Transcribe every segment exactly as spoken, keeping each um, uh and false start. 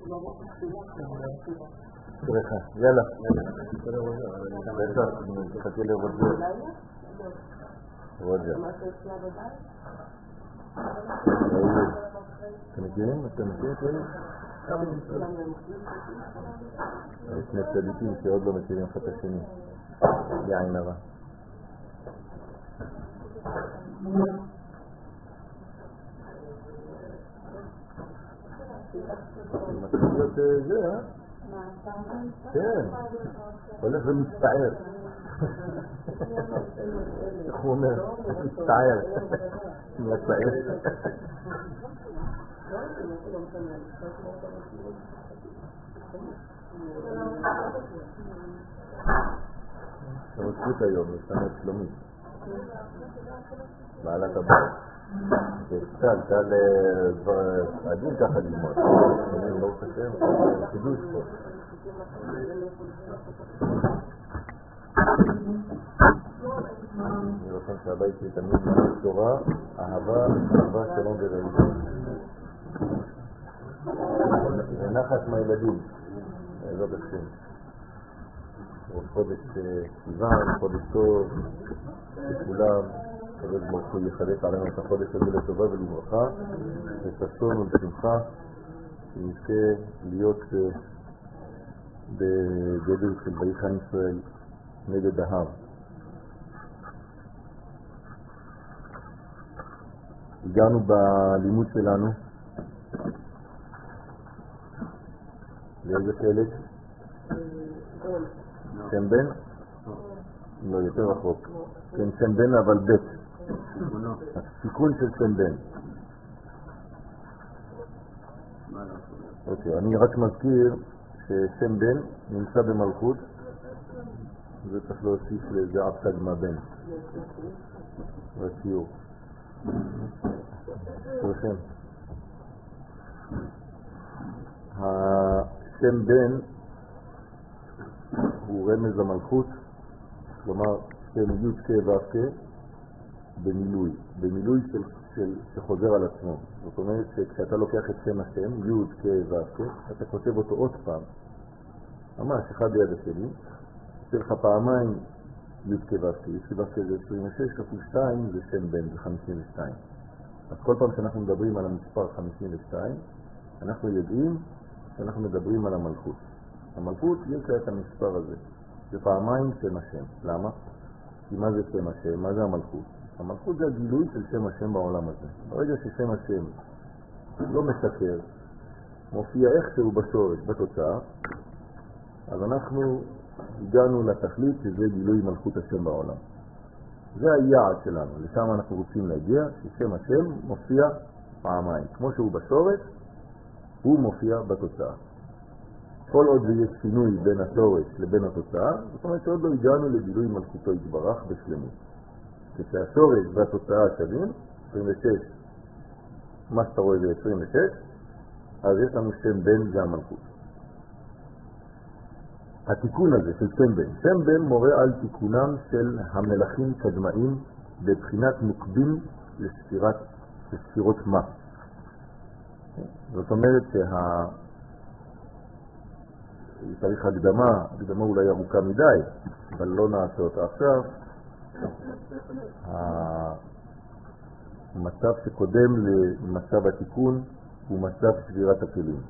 סליחה, יאללה. בטח, תחכה לרוג'ר. רוג'ר. אתם מכירים? אתם מכירים את אלה? יש שני צדיקים שעוד לא מכירים אחד את השני. יעין הרע. מתחילות זה, אה? כן, הולך ומצטער. איך הוא אומר? מצטער. מצטער. אתה מצליח היום, יש לנו את שלומית. בעלת הבית. קל, קל עדין ככה ללמוד. אני לא חושב, חידוש פה. אני רוצה שהבית שלי תמיד מלא תורה, אהבה, אהבה שלום ורעות. ונחת מהילדים, לא בשם. חודש סיוון, חודש טוב, לכולם. הקדוש ברוך הוא יחלק עלינו את החודש הזה לטובה ולברכה, וששון ולשמחה, שנזכה להיות בגדר של ויחן ישראל נגד ההר. הגענו בלימוד שלנו לאיזה חלק? שם בן? לא, יותר רחוק. כן, שם בן אבל בית. התיקון של שם בן. אוקיי, אני רק מזכיר ששם בן נמצא במלכות, זה צריך להוסיף לזה עבסג מה בן. בציור. שלכם. השם בן הוא רמז המלכות, כלומר שם י' כ' ו' כ' במילוי, במילוי של, של, שחוזר על עצמו. זאת אומרת שכשאתה לוקח את שם השם, י' כ' ו' כ', אתה כותב אותו עוד פעם, ממש אחד ביד השני, עושה לך פעמיים י' כ' ו' כ', י' כ' ו' כ' זה עשרים ושש, כפול שתיים זה שם בן, זה חמישים ושתיים. אז כל פעם שאנחנו מדברים על המספר חמישים ושתיים, אנחנו יודעים שאנחנו מדברים על המלכות. המלכות יש לה את המספר הזה, זה פעמיים שם השם. למה? כי מה זה שם השם? מה זה המלכות? המלכות זה הגילוי של שם השם בעולם הזה. ברגע ששם השם לא משקר, מופיע איכשהו בשורש, בתוצאה, אז אנחנו הגענו לתכלית שזה גילוי מלכות השם בעולם. זה היעד שלנו, לשם אנחנו רוצים להגיע, ששם השם מופיע פעמיים. כמו שהוא בשורש, הוא מופיע בתוצאה. כל עוד יש שינוי בין השורש לבין התוצאה, זאת אומרת שעוד לא הגענו לגילוי מלכותו יתברך בשלמות. כשהשורש והתוצאה שווים, עשרים ושש, מה שאתה רואה זה עשרים ושש, אז יש לנו שם בן זה המלכות. התיקון הזה של שם בן, שם בן מורה על תיקונם של המלכים קדמאים בבחינת מוקדים לספירת, לספירות מה. זאת אומרת שה... צריך הקדמה, הקדמה אולי ארוכה מדי, אבל לא נעשה אותה עכשיו. המצב שקודם למצב התיקון הוא מצב שבירת הכלים.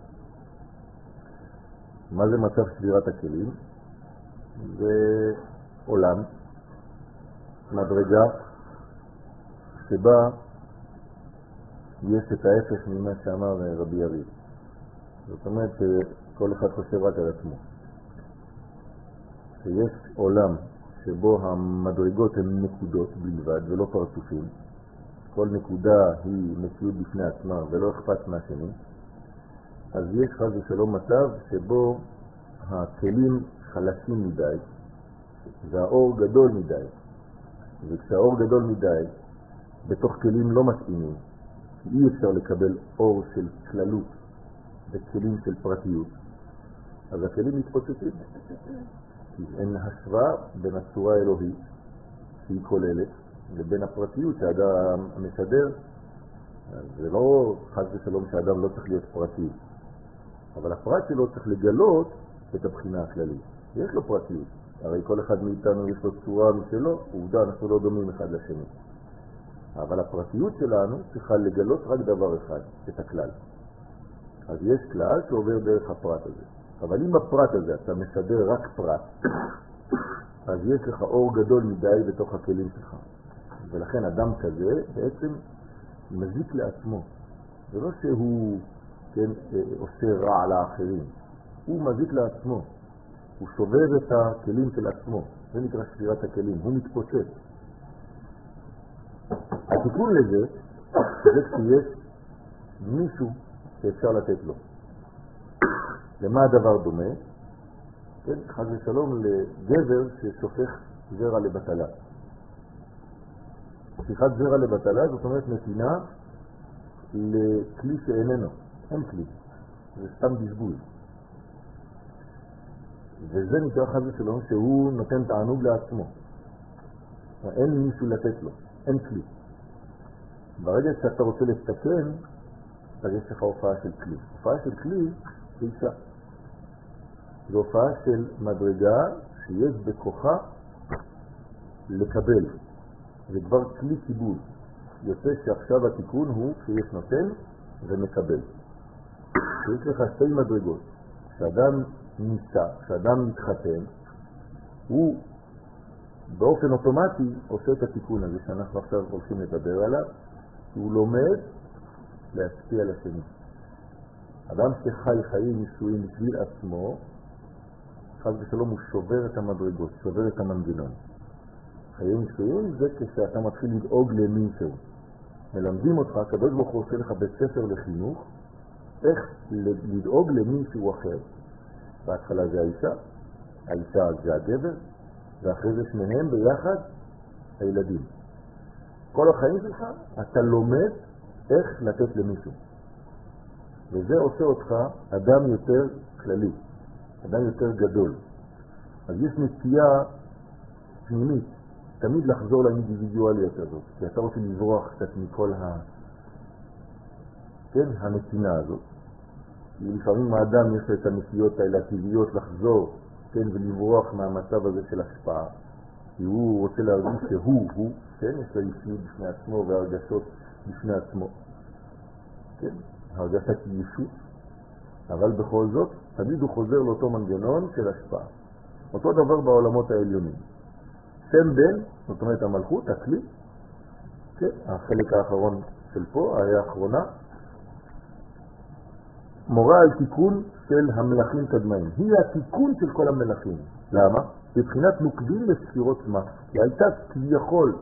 מה זה מצב שבירת הכלים? זה עולם, מדרגה, שבה יש את ההפך ממה שאמר רבי יריב. זאת אומרת שכל אחד חושב רק על עצמו. שיש עולם שבו המדרגות הן נקודות בלבד ולא פרצופים, כל נקודה היא מציאות בפני עצמה ולא אכפת מהשני, אז יש חס ושלום מצב שבו הכלים חלשים מדי והאור גדול מדי, וכשהאור גדול מדי בתוך כלים לא מתאימים, כי אי אפשר לקבל אור של כללות בכלים של פרטיות, אז הכלים מתפוצצים, כי אין השוואה בין הצורה האלוהית שהיא כוללת לבין הפרטיות שהאדם משדר. זה לא חס ושלום שהאדם לא צריך להיות פרטי, אבל הפרט שלו צריך לגלות את הבחינה הכללית. יש לו פרטיות. הרי כל אחד מאיתנו יש לו צורה משלו, עובדה, אנחנו לא דומים אחד לשני. אבל הפרטיות שלנו צריכה לגלות רק דבר אחד, את הכלל. אז יש כלל שעובר דרך הפרט הזה. אבל אם בפרט הזה אתה מסדר רק פרט, אז יש לך אור גדול מדי בתוך הכלים שלך. ולכן אדם כזה בעצם מזיק לעצמו. זה לא שהוא כן, עושה רע לאחרים. הוא מזיק לעצמו. הוא שובר את הכלים של עצמו. זה נקרא שבירת הכלים. הוא מתפוצץ. התיקון לזה, זה כשיש מישהו שאפשר לתת לו. למה הדבר דומה? כן, חס ושלום לגבר ששופך זרע לבטלה. שפיכת זרע לבטלה זאת אומרת נתינה לכלי שאיננו. אין כלי. זה סתם בזבוז. וזה נקרא חס ושלום שהוא נותן תענוג לעצמו. אין מישהו לתת לו. אין כלי. ברגע שאתה רוצה לתקן, אז יש לך הופעה של כלי. הופעה של כלי זה אישה. זו הופעה של מדרגה שיש בכוחה לקבל. זה כבר כלי קיבול. יוצא שעכשיו התיקון הוא שיש נותן ומקבל. יש לך שתי מדרגות. כשאדם ניסה, כשאדם מתחתן, הוא באופן אוטומטי עושה את התיקון הזה שאנחנו עכשיו הולכים לדבר עליו, כי הוא לומד להשפיע על השני. אדם שחי חיים נישואים בשביל עצמו, חס ושלום הוא שובר את המדרגות, שובר את המנגנון. חיי נישואים זה כשאתה מתחיל לדאוג למישהו. מלמדים אותך, הקדוש ברוך הוא עושה לך בית ספר לחינוך, איך לדאוג למישהו אחר. בהתחלה זה האישה, האישה זה הגבר, ואחרי זה שניהם ביחד הילדים. כל החיים שלך אתה לומד איך לתת למישהו. וזה עושה אותך אדם יותר כללי, אדם יותר גדול. אז יש נטייה פנימית, תמיד לחזור לאינדיבידואליות הזאת, כי אתה רוצה לברוח קצת מכל ה... כן, הנתינה הזאת. לפעמים האדם יש את הנטיות האלה הטבעיות לחזור, כן, ולברוח מהמצב הזה של השפעה. כי הוא רוצה להרגיש שהוא, הוא, כן, יש לו אישיות בפני עצמו והרגשות בפני עצמו. כן, הרגשת ישות, אבל בכל זאת, תמיד הוא חוזר לאותו מנגנון של השפעה. אותו דבר בעולמות העליונים. שם בן, זאת אומרת המלכות, הכלי, כן, החלק האחרון של פה, היה האחרונה, מורה על תיקון של המלכים קדמאים. היא התיקון של כל המלכים. למה? בבחינת נוקבים לספירות מה. היא הייתה כביכול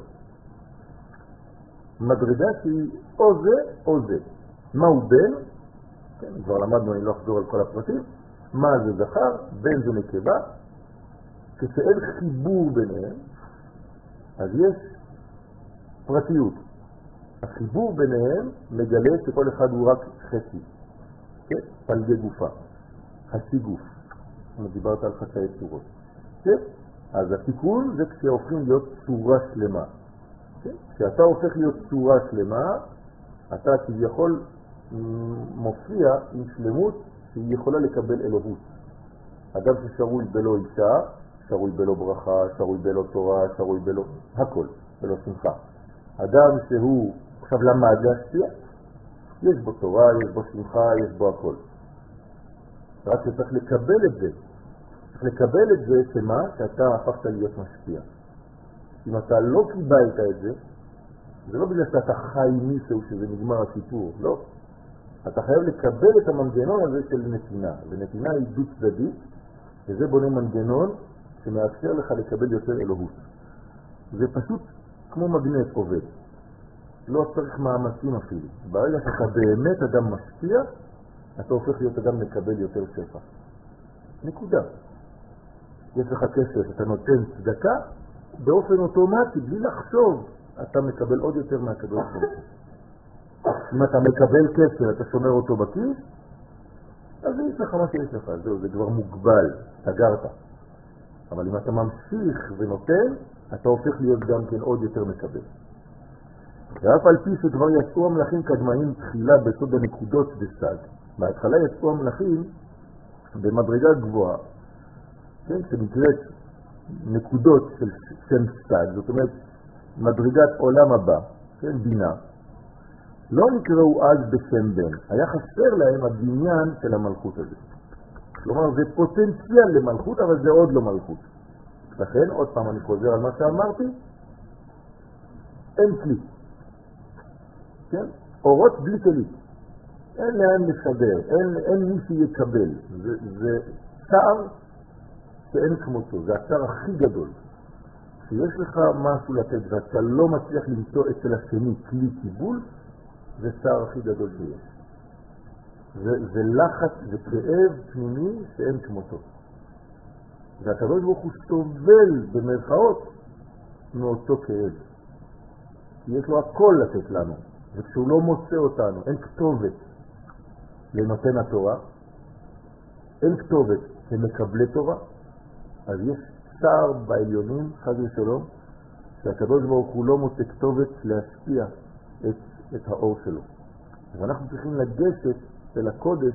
מדרגה שהיא או זה או זה. מהו בן? כן, כבר למדנו, אני לא אחזור על כל הפרטים. מה זה זכר? בן זה נקבה. כשאין חיבור ביניהם, אז יש פרטיות. החיבור ביניהם מגלה שכל אחד הוא רק חצי. כן? פלגי גופה. חצי גוף. דיברת על חצאי צורות. כן? אז התיקון זה כשהופכים להיות צורה שלמה. כן? כשאתה הופך להיות צורה שלמה, אתה כביכול מופיע עם שלמות שהיא יכולה לקבל אלוהות. אדם ששרוי בלא אישה, שרוי בלא ברכה, שרוי בלא תורה, שרוי בלא הכל, בלא שמחה. אדם שהוא עכשיו למד להשפיע, יש בו תורה, יש בו שמחה, יש בו הכל. רק שצריך לקבל את זה. צריך לקבל את זה שמה? שאתה הפכת להיות משפיע. אם אתה לא קיבלת את זה, זה לא בגלל שאתה חי מישהו שזה נגמר הסיפור, לא. אתה חייב לקבל את המנגנון הזה של נתינה. ונתינה היא דו צדדית, וזה בונה מנגנון שמאפשר לך לקבל יותר אלוהות. זה פשוט כמו מגנט עובד. לא צריך מאמצים אפילו. ברגע שאתה באמת אדם משפיע, אתה הופך להיות אדם מקבל יותר שפע. נקודה. יש לך כסף, אתה נותן צדקה, באופן אוטומטי, בלי לחשוב, אתה מקבל עוד יותר מהקדוש ברוך הוא. אם אתה מקבל כסף, אתה שומר אותו בכיס, אז יש לך מה שיש לך, זהו, זה כבר מוגבל, סגרת. אבל אם אתה ממשיך ונותן, אתה הופך להיות גם כן עוד יותר מקבל. ואף על פי שכבר יצאו המלכים קדמאים תחילה בסוד הנקודות בסד, בהתחלה יצאו המלאכים במדרגה גבוהה, כן, שנקראת נקודות של שם סטד, זאת אומרת מדרגת עולם הבא, כן, בינה. לא נקראו אז בשם בן, היה חסר להם הבניין של המלכות הזה. כלומר זה פוטנציאל למלכות, אבל זה עוד לא מלכות. לכן עוד פעם אני חוזר על מה שאמרתי, אין כלי, כן? אורות בלי כלי, אין להם לשדר, אין, אין מי שיקבל. זה, זה צער שאין כמותו, זה הצער הכי גדול. כשיש לך משהו לתת ואתה לא מצליח למצוא אצל השני כלי קיבול, זה צער הכי גדול שיש. זה, זה לחץ וכאב פנימי שאין כמותו. והקדוש ברוך הוא סובל במרכאות מאותו כאב. כי יש לו הכל לתת לנו, וכשהוא לא מוצא אותנו, אין כתובת לנותן התורה, אין כתובת למקבלי תורה, אז יש צער בעליונים, חד ושלום, שהקדוש ברוך הוא לא מוצא כתובת להשפיע את, את האור שלו. אז אנחנו צריכים לגשת אל הקודש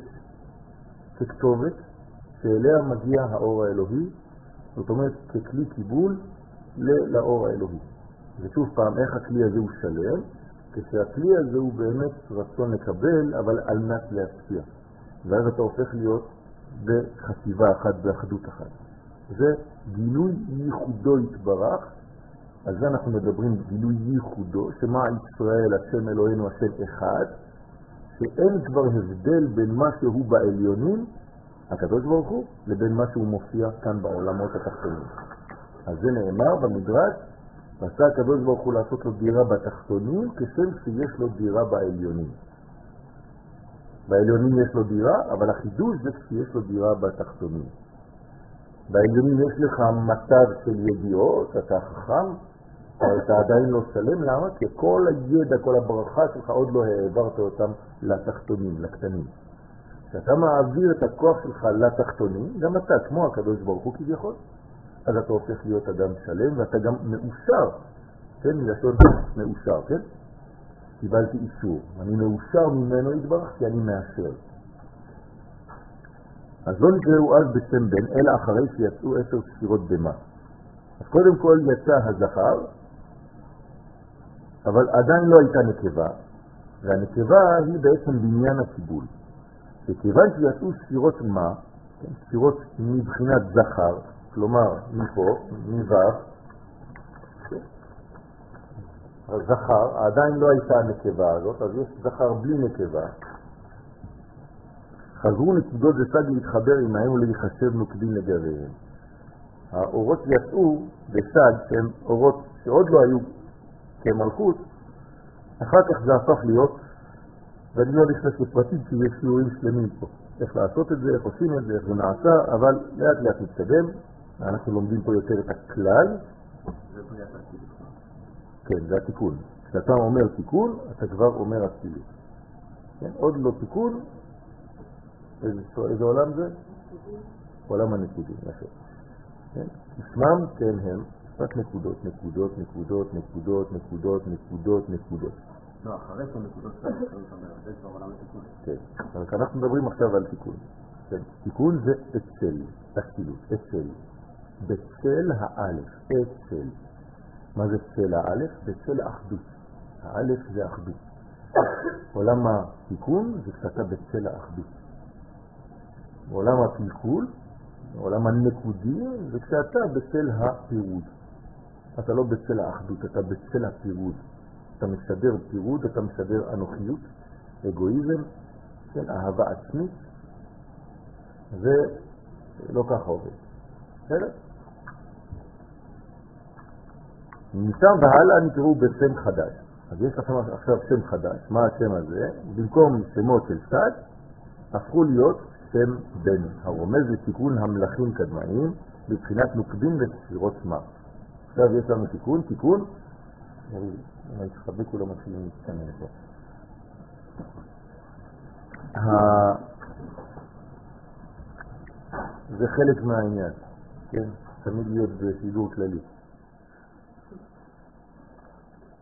ככתובת שאליה מגיע האור האלוהי, זאת אומרת ככלי קיבול לאור האלוהי. ושוב פעם, איך הכלי הזה הוא שלם? כשהכלי הזה הוא באמת רצון לקבל, אבל על מנת להשפיע. ואז אתה הופך להיות בחשיבה אחת, באחדות אחת. זה גילוי ייחודו יתברך, על זה אנחנו מדברים גילוי ייחודו, שמה ישראל, השם אלוהינו, השם אחד, שאין כבר הבדל בין מה שהוא בעליונים, הקדוש ברוך הוא, לבין מה שהוא מופיע כאן בעולמות התחתונים. אז זה נאמר במדרש, ועשה הקדוש ברוך הוא לעשות לו דירה בתחתונים, כשם שיש לו דירה בעליונים. בעליונים יש לו דירה, אבל החידוש זה שיש לו דירה בתחתונים. בעליונים יש לך מצב של ידיעות, אתה חכם, אתה עדיין לא שלם, למה? כי כל הידע, כל הברכה שלך עוד לא העברת אותם לתחתונים, לקטנים. כשאתה מעביר את הכוח שלך לתחתונים, גם אתה, כמו הקדוש ברוך הוא כביכול, אז אתה הופך להיות אדם שלם, ואתה גם מאושר, כן? מלשון מאושר, כן? קיבלתי אישור, אני מאושר ממנו יתברך, כי אני מאשר. אז לא נקראו אז בשם בן, אלא אחרי שיצאו עשר ספירות במה. אז קודם כל יצא הזכר, אבל עדיין לא הייתה נקבה, והנקבה היא בעצם בניין הקיבול. שכיוון שיצאו ספירות מה, כן, ספירות מבחינת זכר, כלומר מפה, מבח, הזכר, עדיין לא הייתה הנקבה הזאת, אז יש זכר בלי נקבה. חזרו נקודות וסג להתחבר עמהם ולהיחשב נוקדים לגביהם. האורות יצאו בסג שהם אורות שעוד לא היו כמלכות, אחר כך זה הפך להיות, ואני לא נכנס לפרטים כי יש שיעורים שלמים פה. איך לעשות את זה, איך עושים את זה, איך זה נעשה, אבל לאט לאט נתקדם. אנחנו לומדים פה יותר את הכלל. זה בריאת התיקון. כן, זה התיקון. כשאתה אומר תיקון, אתה כבר אומר התיקון. כן? עוד לא תיקון, איזה, איזה עולם זה? עולם הנקודים, יפה. כן? שמם כן הם, רק נקודות, נקודות, נקודות, נקודות, נקודות, נקודות, נקודות. לא, אחרי כל נקודות שלנו, זה כבר עולם התיקון. כן, אבל אנחנו מדברים עכשיו על תיקון. כן. תיקון זה אצל, תכתילות, אצל. בצל האלף, אצל. מה זה צל האלף? בצל האחדות. האלף זה אחדות. עולם התיקון זה כשאתה בצל האחדות. עולם הפלקול, עולם הנקודי, זה כשאתה בצל הפירוד. אתה לא בצל האחדות, אתה בצל הפירוד. אתה משדר פירוד, אתה משדר אנוכיות, אגואיזם, כן, אהבה עצמית. זה לא ככה עובד. בסדר? משם והלאה נקראו בשם חדש. אז יש לכם עכשיו שם חדש. מה השם הזה? במקום שמות של סד, הפכו להיות שם בן. הרומז לתיקון המלכים קדמאים, בבחינת נוקדים וספירות שמה. עכשיו יש לנו תיקון, תיקון. אני אתחבק כולו מתחילים להתקנן פה. זה חלק מהעניין, כן? תמיד להיות בשידור כללי.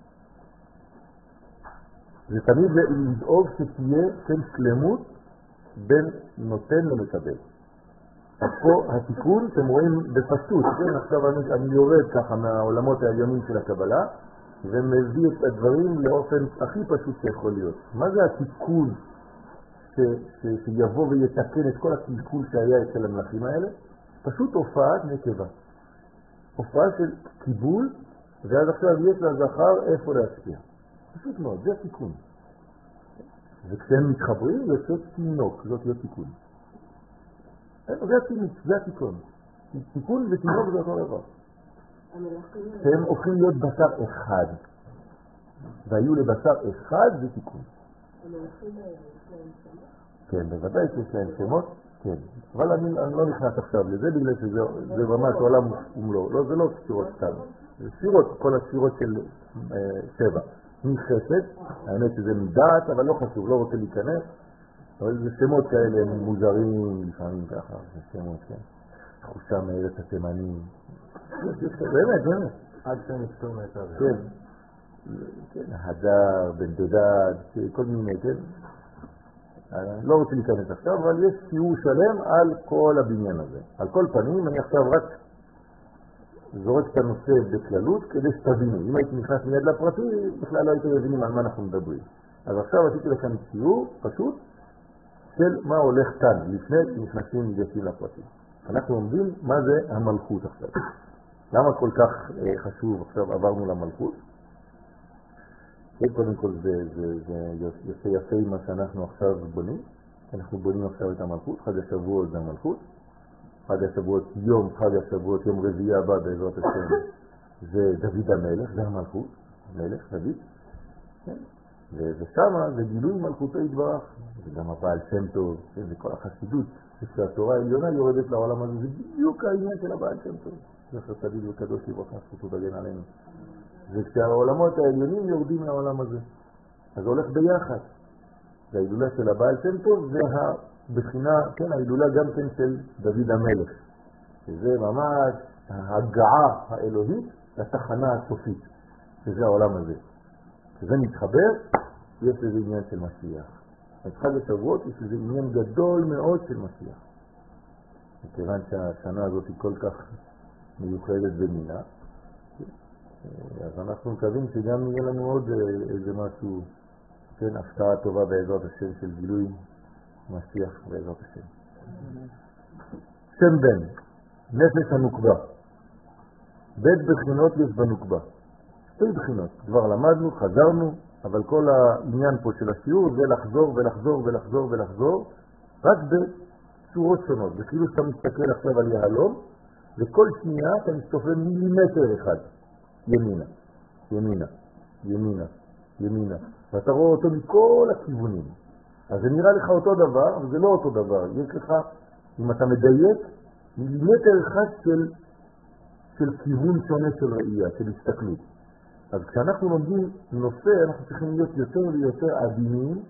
זה תמיד לדאוג שתהיה כן שלמות בין נותן למקבל. אז פה התיקון, אתם רואים בפשטות, כן? עכשיו אני, אני יורד ככה מהעולמות העליונים של הקבלה, ומביא את הדברים לאופן הכי פשוט שיכול להיות. מה זה התיקון ש, ש, שיבוא ויתקן את כל התיקון שהיה אצל המלאכים האלה? פשוט הופעת נקבה. הופעה של קיבול, ואז עכשיו יש לזכר איפה להשפיע. פשוט מאוד, זה התיקון. וכשהם מתחברים, יוצא תינוק, זאת לא תיקון. זה התיקון, זה התיקון. תיקון ותינוק זה אותו דבר. שהם הופכים להיות בשר אחד. והיו לבשר אחד זה תיקון. המלאכים האלה יש להם שמות? כן, בוודאי שיש להם שמות, כן. אבל אני, אני לא נכנס עכשיו לזה, בגלל שזה ממש עולם ומלוא. לא, זה לא ספירות סתם. זה ספירות, כל הספירות של אה, שבע. מחסד, האמת שזה מדעת, אבל לא חשוב, לא רוצה להיכנס. אבל זה שמות כאלה, הם מוזרים, לפעמים ככה, זה שמות, כן. תחושה מארץ התימנים. באמת, באמת. עד שהם יפתור מהצד. כן. כן, הדר, בן דודד, כל מיני, כן. אני לא רוצה להיכנס עכשיו, אבל יש שיעור שלם על כל הבניין הזה. על כל פנים, אני עכשיו רק זורק את הנושא בכללות כדי שתבינו. אם הייתי נכנס מיד לפרטי, בכלל לא הייתי מבינים על מה אנחנו מדברים. אז עכשיו עשיתי לכם שיעור פשוט של מה הולך כאן, לפני שנכנסים ניגשים לפרטי. אנחנו עומדים מה זה המלכות עכשיו. למה כל כך אה, חשוב עכשיו עברנו למלכות? קודם כל זה, זה, זה יפה יפה מה שאנחנו עכשיו בונים. אנחנו בונים עכשיו את המלכות, חג השבועות זה המלכות. חג השבועות, יום חג השבועות, יום רביעי הבא בעזרת השם, זה דוד המלך, זה המלכות, מלך, דוד. כן? ושם זה גילוי מלכותו יתברך, זה גם הבעל שם טוב, זה כל החסידות, כשהתורה העליונה יורדת לעולם הזה, זה בדיוק העניין של הבעל שם טוב. זכר צדיק וקדוש לברכה, זכותו תגן עלינו. וכשהעולמות העליונים יורדים לעולם הזה, אז זה הולך ביחד. וההילולה של הבעל שם טוב זה הבחינה, כן, ההילולה גם כן של דוד המלך, שזה ממש ההגעה האלוהית לתחנה הסופית, שזה העולם הזה. כשזה מתחבר, יש לזה עניין של משיח. את חג השבועות יש לזה עניין גדול מאוד של משיח. מכיוון שהשנה הזאת היא כל כך מיוחדת במינה, אז אנחנו מקווים שגם יהיה לנו עוד איזה משהו, כן, הפתעה טובה בעזרת השם של גילוי משיח בעזרת השם. שם בן, נפש הנוקבה. בית בחינות יש בנוקבה. שתי בחינות, כבר למדנו, חזרנו, אבל כל העניין פה של השיעור זה לחזור ולחזור ולחזור ולחזור, רק בצורות שונות. וכאילו שאתה מסתכל עכשיו על יהלום, וכל שנייה אתה מסתובב מילימטר אחד. ימינה, ימינה, ימינה, ימינה. ואתה רואה אותו מכל הכיוונים. אז זה נראה לך אותו דבר, אבל זה לא אותו דבר. יש לך, אם אתה מדייק, מילימטר אחד של, של כיוון שונה של ראייה, של הסתכלות. אז כשאנחנו לומדים נושא, אנחנו צריכים להיות יותר ויותר עדינים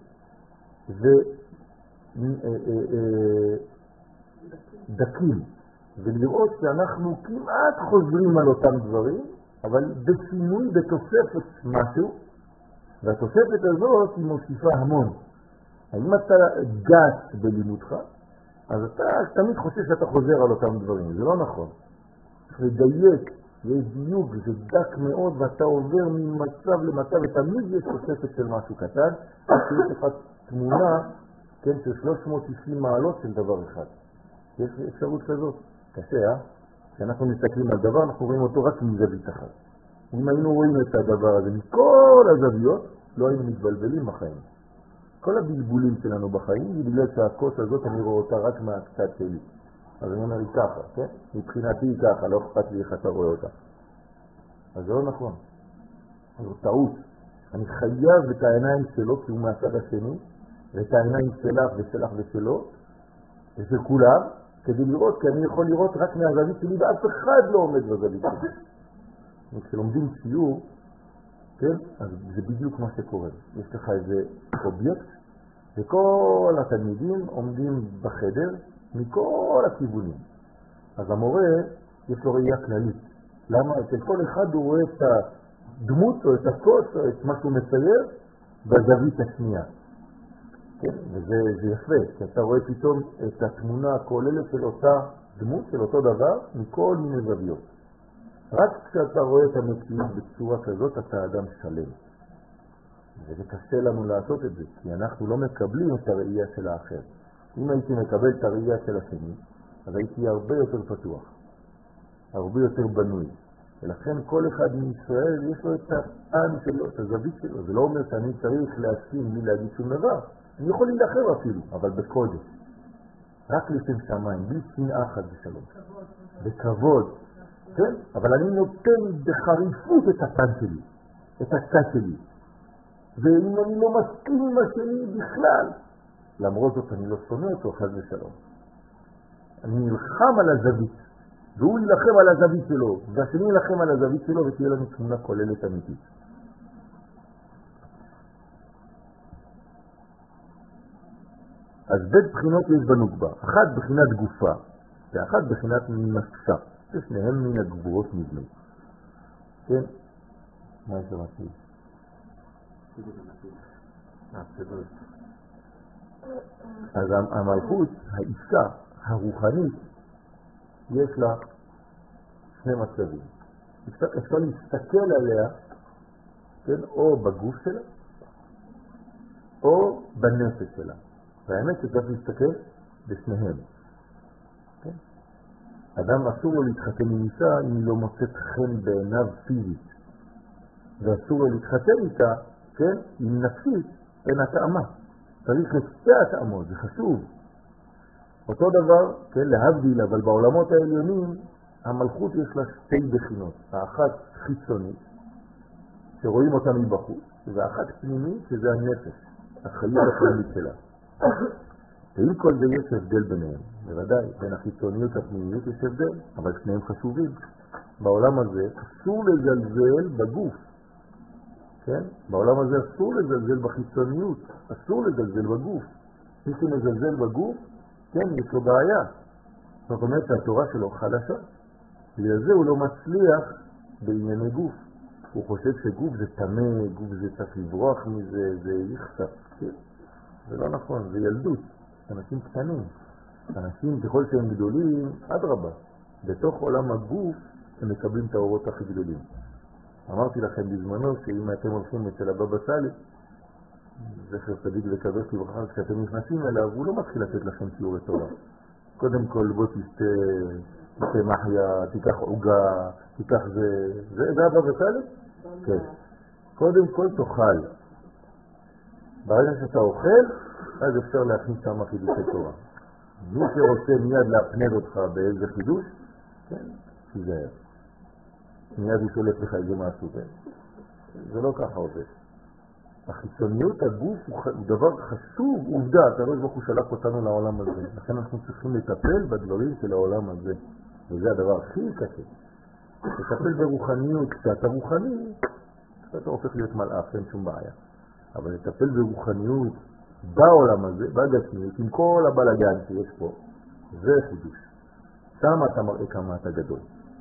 ודקים. ולראות שאנחנו כמעט חוזרים על אותם דברים, אבל בשינוי, בתוספת משהו, והתוספת הזאת היא מוסיפה המון. אם אתה גס בלימודך, אז אתה תמיד חושב שאתה חוזר על אותם דברים. זה לא נכון. צריך לדייק, יש דיוק, זה דק מאוד, ואתה עובר ממצב למצב, ותמיד יש תוספת של משהו קטן, שיש לך תמונה, כן, של שלוש מאות ושישים מעלות של דבר אחד. יש אפשרות כזאת. קשה, אה? כשאנחנו מסתכלים על דבר, אנחנו רואים אותו רק מזווית אחת. אם היינו רואים את הדבר הזה מכל הזוויות, לא היינו מתבלבלים בחיים. כל הבלבולים שלנו בחיים, זה בגלל שהכוס הזאת אני רואה אותה רק מהקצת שלי. אז אני אומר לי ככה, כן? מבחינתי היא ככה, לא אכפת לי איך אתה רואה אותה. אז זה לא נכון. זו טעות. אני חייב את העיניים שלו, כי הוא מהצד השני, ואת העיניים שלך ושלך ושלו, ושל כולם, כדי לראות, כי אני יכול לראות רק מהזווית שלי, ואף אחד לא עומד בזווית שלי. וכשלומדים שיעור, כן, אז זה בדיוק מה שקורה. יש לך איזה אובייקט, וכל התלמידים עומדים בחדר מכל הכיוונים. אז המורה, יש לו ראייה כללית. למה? אצל כל אחד הוא רואה את הדמות או את הכוס או את מה שהוא מצייר בזווית השנייה. כן, וזה זה יפה, כי אתה רואה פתאום את התמונה הכוללת של אותה דמות, של אותו דבר, מכל מיני זוויות. רק כשאתה רואה את המציאות בצורה כזאת, אתה אדם שלם. וזה קשה לנו לעשות את זה, כי אנחנו לא מקבלים את הראייה של האחר. אם הייתי מקבל את הראייה של השני, אז הייתי הרבה יותר פתוח, הרבה יותר בנוי. ולכן כל אחד מישראל יש לו את העם שלו, את הזווית שלו. זה לא אומר שאני צריך להסכים בלי להגיד שום דבר. אני יכול להילחם אפילו, אבל בקודש. רק לשם שמיים, בלי שנאה חד ושלום. בכבוד. כן? אבל אני נותן בחריפות את הצד שלי, את הצד שלי. ואם אני לא מסכים עם השני בכלל, למרות זאת אני לא שונא אותו חד ושלום. אני נלחם על הזווית. והוא ילחם על הזווית שלו, והשני ילחם על הזווית שלו, ותהיה לנו תמונה כוללת אמיתית. אז בית בחינות יש בנוגבה, אחת בחינת גופה, ואחת בחינת נפשה, ששניהם מן הגבורות נבנו. כן? מה יש למציב? אז המלכות, האישה, הרוחנית, יש לה שני מצבים. אפשר, אפשר להסתכל עליה, כן, או בגוף שלה, או בנפש שלה. והאמת שצריך להסתכל בשניהם. כן? אדם אסור לו להתחתן עם אישה אם היא לא מוצאת חן בעיניו פיזית. ואסור לו להתחתן איתה, כן, עם נפשית, אין התאמה. צריך לשתי התאמות, זה חשוב. אותו דבר, כן, להבדיל, אבל בעולמות העליונים, המלכות יש לה שתי בחינות. האחת חיצונית, שרואים אותה מבחוץ, והאחת פנימית, שזה הנפש, החיות הפנימית שלה. ועם כל זה יש הבדל ביניהם. בוודאי, בין החיצוניות הפנימיות יש הבדל, אבל שניהם חשובים. בעולם הזה אסור לזלזל בגוף. כן? בעולם הזה אסור לזלזל בחיצוניות, אסור לזלזל בגוף. מי שמזלזל בגוף, כן, יש לו בעיה. זאת אומרת שהתורה שלו חלשה. בגלל זה הוא לא מצליח בענייני גוף. הוא חושב שגוף זה תמה, גוף זה צריך לברוח מזה, זה יחסף. כן? זה לא נכון, זה ילדות. אנשים קטנים. אנשים ככל שהם גדולים, עד רבה. בתוך עולם הגוף הם מקבלים את האורות הכי גדולים. אמרתי לכם בזמנו שאם אתם הולכים אצל הבבא סאלי, זכר צדיק וקדוש לברכה, כשאתם נכנסים אליו, הוא לא מתחיל לתת לכם שיעורי תורה. קודם כל בוא תשתה, תשתה מחיה, תיקח עוגה, תיקח זה, זה, זה הבבא סאלי? כן. קודם כל תאכל. ברגע שאתה אוכל, אז אפשר להכניס שם חידושי תורה. מי שרוצה מיד להפנד אותך באיזה חידוש, כן, תיזהר. מיד הוא שולט לך איזה משהו, כן? זה לא ככה עובד. החיצוניות הגוף הוא דבר חשוב, עובדה, הקדוש ברוך הוא שלח אותנו לעולם הזה. לכן אנחנו צריכים לטפל בדברים של העולם הזה. וזה הדבר הכי קשה. לטפל ברוחניות, כשאתה רוחני, אתה הופך להיות מלאך, אין שום בעיה. אבל לטפל ברוחניות בעולם הזה, בגשמיות, עם כל הבלגן שיש פה, זה חידוש. שם אתה מראה כמה אתה גדול.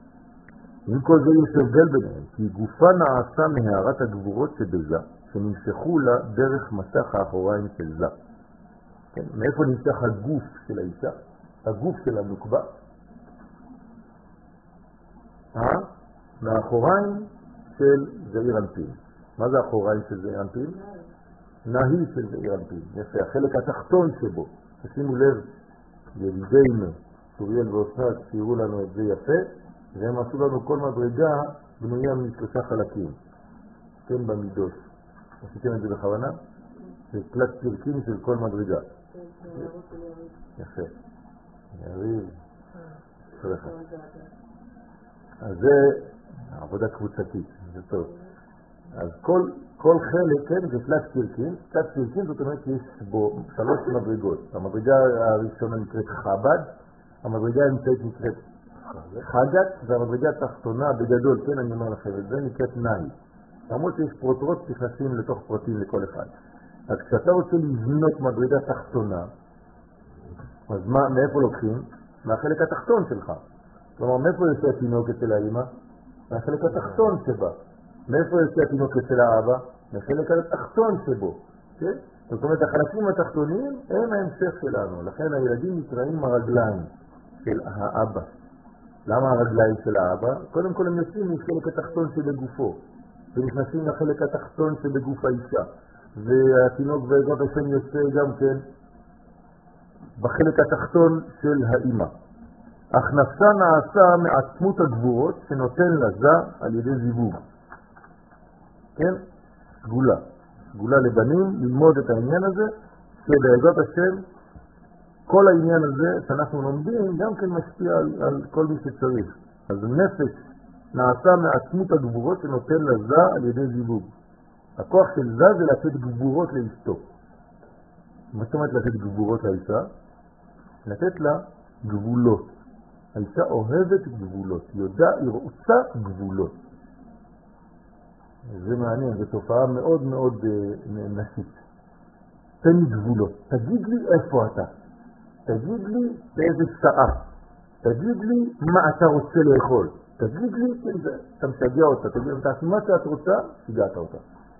עם כל זה יש הבדל ביניהם, כי גופה נעשה מהערת הגבורות שבזה, שנמשכו לה דרך מסך האחוריים של זה. כן? מאיפה נמשך הגוף של האישה? הגוף של הנוקבה? אה? מהאחוריים של זעיר אנפין. מה זה האחוריים של זעיר אנפין? נהי של זעיר אנפין. יפה, החלק התחתון שבו. תשימו לב, ידידינו, סוריאל ואוסנת, שיראו לנו את זה יפה, והם עשו לנו כל מדרגה בנויה משלושה חלקים. כן, במידות. עשיתם את זה בכוונה? זה תלת פרקים של כל מדרגה. יפה. יריב. סליחה. אז זה עבודה קבוצתית, זה טוב. אז כל, כל חלק, כן, זה תלת פרקים. תלת פרקים זאת אומרת שיש בו שלוש מדרגות. המדרגה הראשונה נקראת חב"ד, המדרגה האמצעית נקראת חגת, והמדרגה התחתונה בגדול, כן, אני אומר לכם, את זה נקראת נאי. למרות שיש פרוטרות נכנסים לתוך פרטים לכל אחד. אז כשאתה רוצה לבנות מדרגה תחתונה, אז מה, מאיפה לוקחים? מהחלק התחתון שלך. כלומר, מאיפה יוצא התינוק אצל האמא? מהחלק התחתון שבה. מאיפה יוצא התינוק אצל האבא? מהחלק התחתון שבו. כן? זאת אומרת, החלקים התחתונים הם ההמשך שלנו, לכן הילדים נקראים הרגליים של האבא. למה הרגליים של האבא? קודם כל הם יוצאים מחלק התחתון שבגופו, ונכנסים לחלק התחתון שבגוף האישה, והתינוק בעזרת השם יוצא גם כן בחלק התחתון של האמא. הכנסה נעשה מעצמות הגבורות שנותן לזה על ידי זיווג. כן? סגולה. סגולה לבנים, ללמוד את העניין הזה, שבעזרת השם כל העניין הזה שאנחנו לומדים גם כן משפיע על, על כל מי שצריך. אז נפש נעשה מעצמות הגבורות שנותן לזה על ידי זיווג. הכוח של זה זה לתת גבורות לאשתו. מה זאת אומרת לתת גבורות לאישה? לתת לה גבולות. האישה אוהבת גבולות, יודע, היא רוצה גבולות. זה מעניין, זו תופעה מאוד מאוד אה, נשית. תן לי גבולות, תגיד לי איפה אתה, תגיד לי באיזה שעה, תגיד לי מה אתה רוצה לאכול, תגיד לי, אתה משגע אותה, תגיד לי, מה שאת רוצה, שיגעת אותה.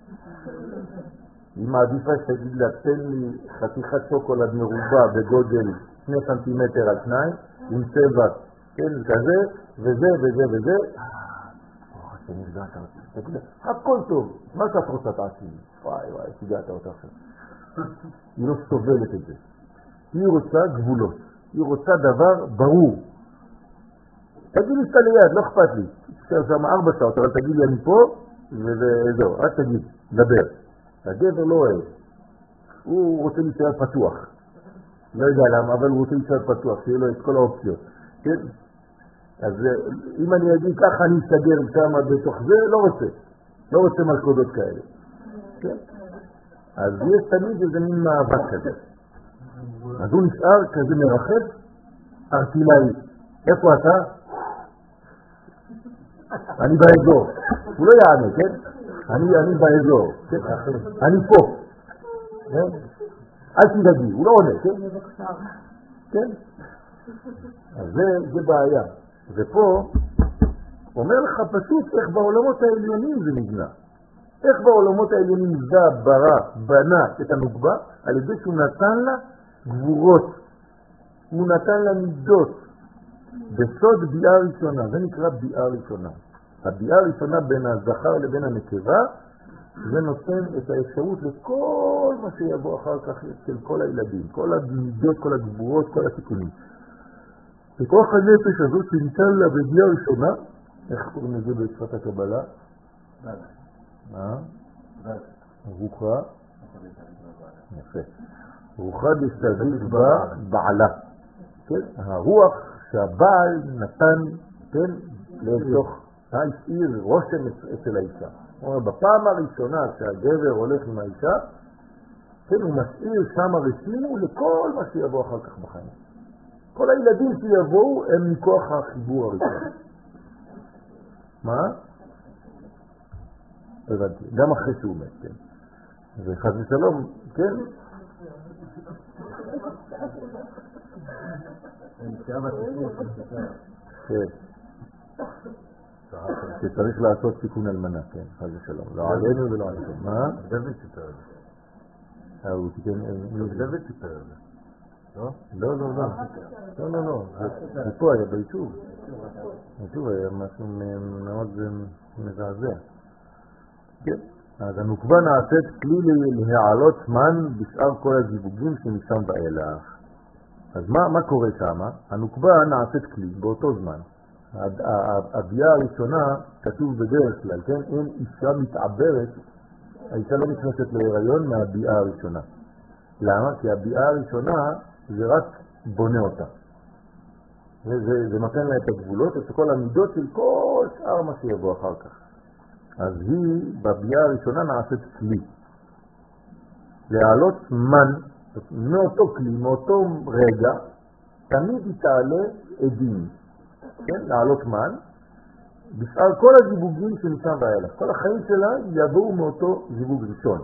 היא מעדיפה שתגיד לה, תן לי חתיכת שוקולד מרובה בגודל שני סנטימטר על שניים, עם צבע, כן, כזה, וזה וזה וזה, אה, שנרגעת אותה, תגיד לה, הכל טוב, מה שאת רוצה תעשי לי, וואי וואי, שיגעת אותה עכשיו. היא לא סובלת את זה. היא רוצה גבולות, היא רוצה דבר ברור. תגיד לי שאתה ליד, לא אכפת לי, תשאר שם ארבע שעות, אבל תגיד לי אני פה, וזהו, רק תגיד, דבר. הגבר לא אוהב, הוא רוצה להישאר פתוח. לא יודע למה, אבל הוא רוצה להישאר פתוח, שיהיה לו את כל האופציות. כן? אז אם אני אגיד ככה, אני אסגר כמה בתוך זה, לא רוצה. לא רוצה מלכודות כאלה. כן? אז יש תמיד איזה מין מאבק כזה. אז הוא נשאר כזה מרחב, ארטילאי. איפה אתה? אני באזור. הוא לא יענה, כן? אני, אני באזור. כן? אני פה. כן? אל תדאגי, הוא לא עונה, כן? כן? אז זה, זה בעיה. ופה אומר לך פשוט איך בעולמות העליונים זה נבנה. איך בעולמות העליונים זה ברא, בנה את הנוגבה, על ידי שהוא נתן לה גבורות. הוא נתן לה מידות. בסוד ביאה ראשונה, זה נקרא ביאה ראשונה. הביאה הראשונה בין הזכר לבין הנקבה, זה נותן את האפשרות לכל מה שיבוא אחר כך של כל הילדים, כל המידות, כל הגבורות, כל התיקונים. וכוח הנפש הזאת שניתן לה בביאה ראשונה, איך קוראים לזה בשפת הקבלה? מה? רוחה. יפה. רוחה דשתזיק בה בעלה. הרוח שהבעל נתן, כן, לתוך השאיר רושם אצל האישה. הוא אומר, בפעם הראשונה שהגבר הולך עם האישה, כן, הוא משאיר שם רשימו לכל מה שיבוא אחר כך בחיים. כל הילדים שיבואו הם מכוח החיבור הראשון. מה? הבנתי, גם אחרי שהוא מת, כן. וחס ושלום, כן? כן. שצריך לעשות תיקון אלמנה, כן, חס ושלום. לא עלינו ולא עלינו. מה? דוד סיפר את זה. הוא תיקן... דוד סיפר את זה. לא? לא, לא, לא. לא, לא, לא. זה פה היה ביישוב. ביישוב היה משהו מאוד מזעזע. כן. אז הנוקבה נעשית כלי להעלות זמן בשאר כל הזיווגים שמשם ואילך. אז מה, מה קורה שם? הנוקבה נעשית כלי באותו זמן. הביאה הראשונה כתוב בדרך כלל, כן? אם אישה מתעברת, האישה לא נכנסת להיריון מהביאה הראשונה. למה? כי הביאה הראשונה זה רק בונה אותה. זה, זה, זה נותן לה את הגבולות, את כל המידות של כל שאר מה שיבוא אחר כך. אז היא בביאה הראשונה נעשית כלי. להעלות מן, מאותו כלי, מאותו רגע, תמיד היא תעלה עדים. כן? להעלות מן, בשאר כל הזיווגים שמשם ואילך. כל החיים שלה יבואו מאותו זיווג ראשון.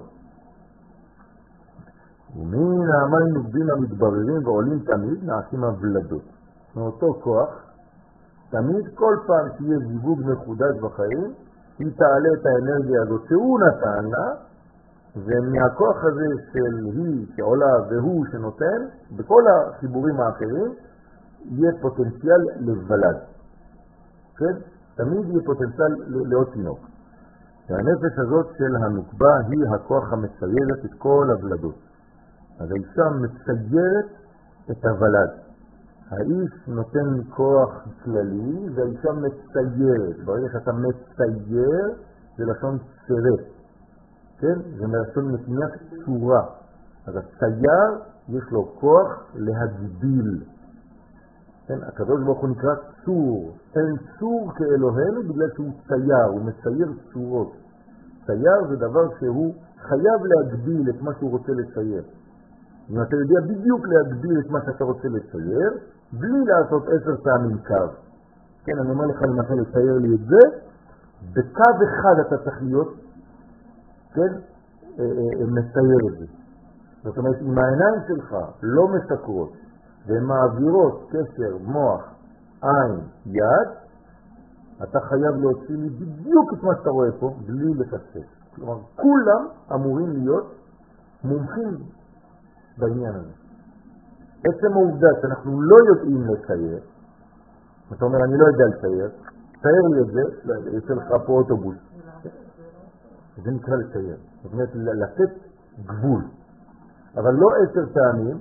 ומן המים נוגבים המתבררים ועולים תמיד נעשים הוולדות. מאותו כוח, תמיד כל פעם שיהיה זיווג מחודש בחיים, היא תעלה את האנרגיה הזאת שהוא נתן לה, ומהכוח הזה של היא שעולה והוא שנותן, בכל החיבורים האחרים, יהיה פוטנציאל לבלד. כן? תמיד יהיה פוטנציאל לעוד תינוק. והנפש הזאת של הנוקבה היא הכוח המציירת את כל הוולדות. אז האישה מציירת את הוולד. האיש נותן כוח כללי והאישה מציירת. ברגע שאתה מצייר זה לשון צירת. כן? זה מלשון נתינת צורה. אז הצייר יש לו כוח להגביל. כן? הקדוש ברוך הוא נקרא צור. אין צור כאלוהינו בגלל שהוא צייר, הוא מצייר צורות. צייר זה דבר שהוא חייב להגביל את מה שהוא רוצה לצייר. אם אתה יודע בדיוק להגביל את מה שאתה רוצה לצייר, בלי לעשות עשר פעמים קו. כן, אני אומר לך למשל לצייר לי את זה, בקו אחד אתה צריך להיות, כן, מצייר את זה. זאת אומרת, אם העיניים שלך לא מסקרות, והן מעבירות קשר מוח, עין, יד, אתה חייב להוציא לי בדיוק את מה שאתה רואה פה, בלי לפספס. כלומר, כולם אמורים להיות מומחים בעניין הזה. עצם העובדה שאנחנו לא יודעים לצייר, אתה אומר, אני לא יודע לצייר, צייר לי את זה, יש לך פה אוטובוס. זה נקרא לצייר. זאת אומרת, לתת גבול. אבל לא עשר פעמים,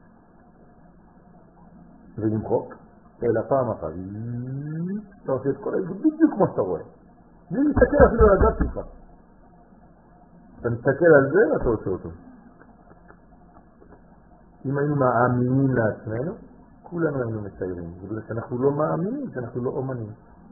ולמחוק, אלא פעם אחת. אתה עושה את כל העיבוד בדיוק כמו שאתה רואה. בלי להסתכל אפילו על הגב שלך. אתה מסתכל על זה ואתה עושה אותו. אם היינו מאמינים לעצמנו, כולנו היינו מציירים. זה בגלל שאנחנו לא מאמינים, שאנחנו לא אומנים.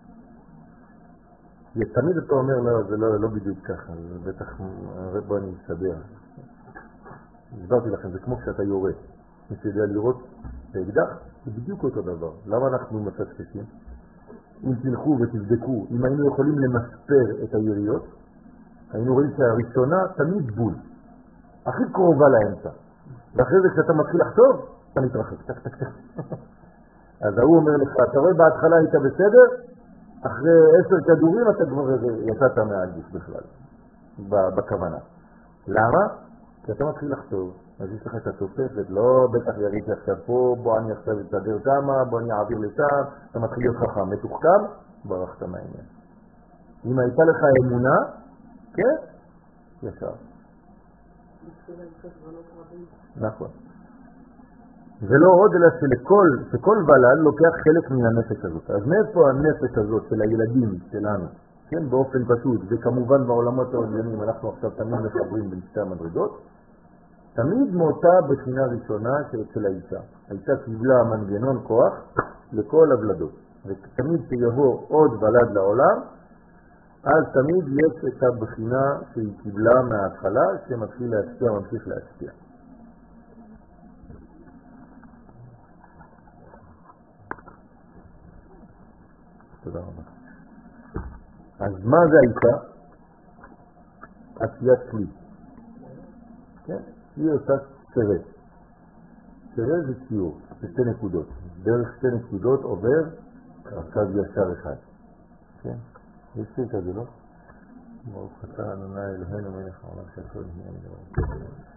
תמיד אתה אומר, לא, זה לא, לא בדיוק ככה, זה בטח, בוא אני אסדר. הסברתי לכם, זה כמו כשאתה יורה. מי שיודע לראות באקדח, זה בדיוק אותו דבר. למה אנחנו מפספסים? אם תלכו ותבדקו, אם היינו יכולים למספר את היריות, היינו רואים שהראשונה תמיד בול. הכי קרובה לאמצע. ואחרי זה כשאתה מתחיל לחשוב, אתה מתרחק. טק, טק, טק. אז הוא אומר לך, אתה רואה בהתחלה היית בסדר, אחרי עשר כדורים אתה כבר יצאת מהגוף בכלל, בכוונה. למה? כי אתה מתחיל לחשוב, אז יש לך את התוספת, לא בטח יריתי עכשיו פה, בוא אני עכשיו אצדר כמה, בוא אני אעביר לשם, אתה מתחיל להיות חכם, מתוחכם, ברחת מהעניין. אם הייתה לך אמונה, כן, ישר. נכון. ולא עוד אלא שלכל, שכל ולד לוקח חלק מן הנפש הזאת. אז מאיפה הנפש הזאת של הילדים שלנו? כן, באופן פשוט, וכמובן בעולמות העליונים אנחנו עכשיו תמיד מחברים בין שתי המדרגות, תמיד מאותה בחינה ראשונה של האישה. האישה קיבלה מנגנון כוח לכל הוולדות. ותמיד שיבוא עוד ולד לעולם, אז תמיד יש את הבחינה שהיא קיבלה מההתחלה, שמתחיל להשפיע, ממשיך להשפיע. תודה רבה. אז מה זה האישה? עשיית כלי. כן? היא עושה סרט. סרט זה ציור, זה שתי נקודות. דרך שתי נקודות עובר קו ישר אחד. כן? יש שיר כזה, לא? ברוך אתה אדוני אלוהינו מלך העולם שהכל נהיה מדבר.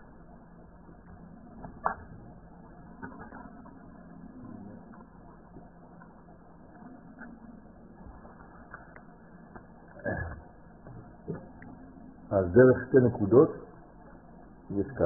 אז דרך שתי נקודות יש קו.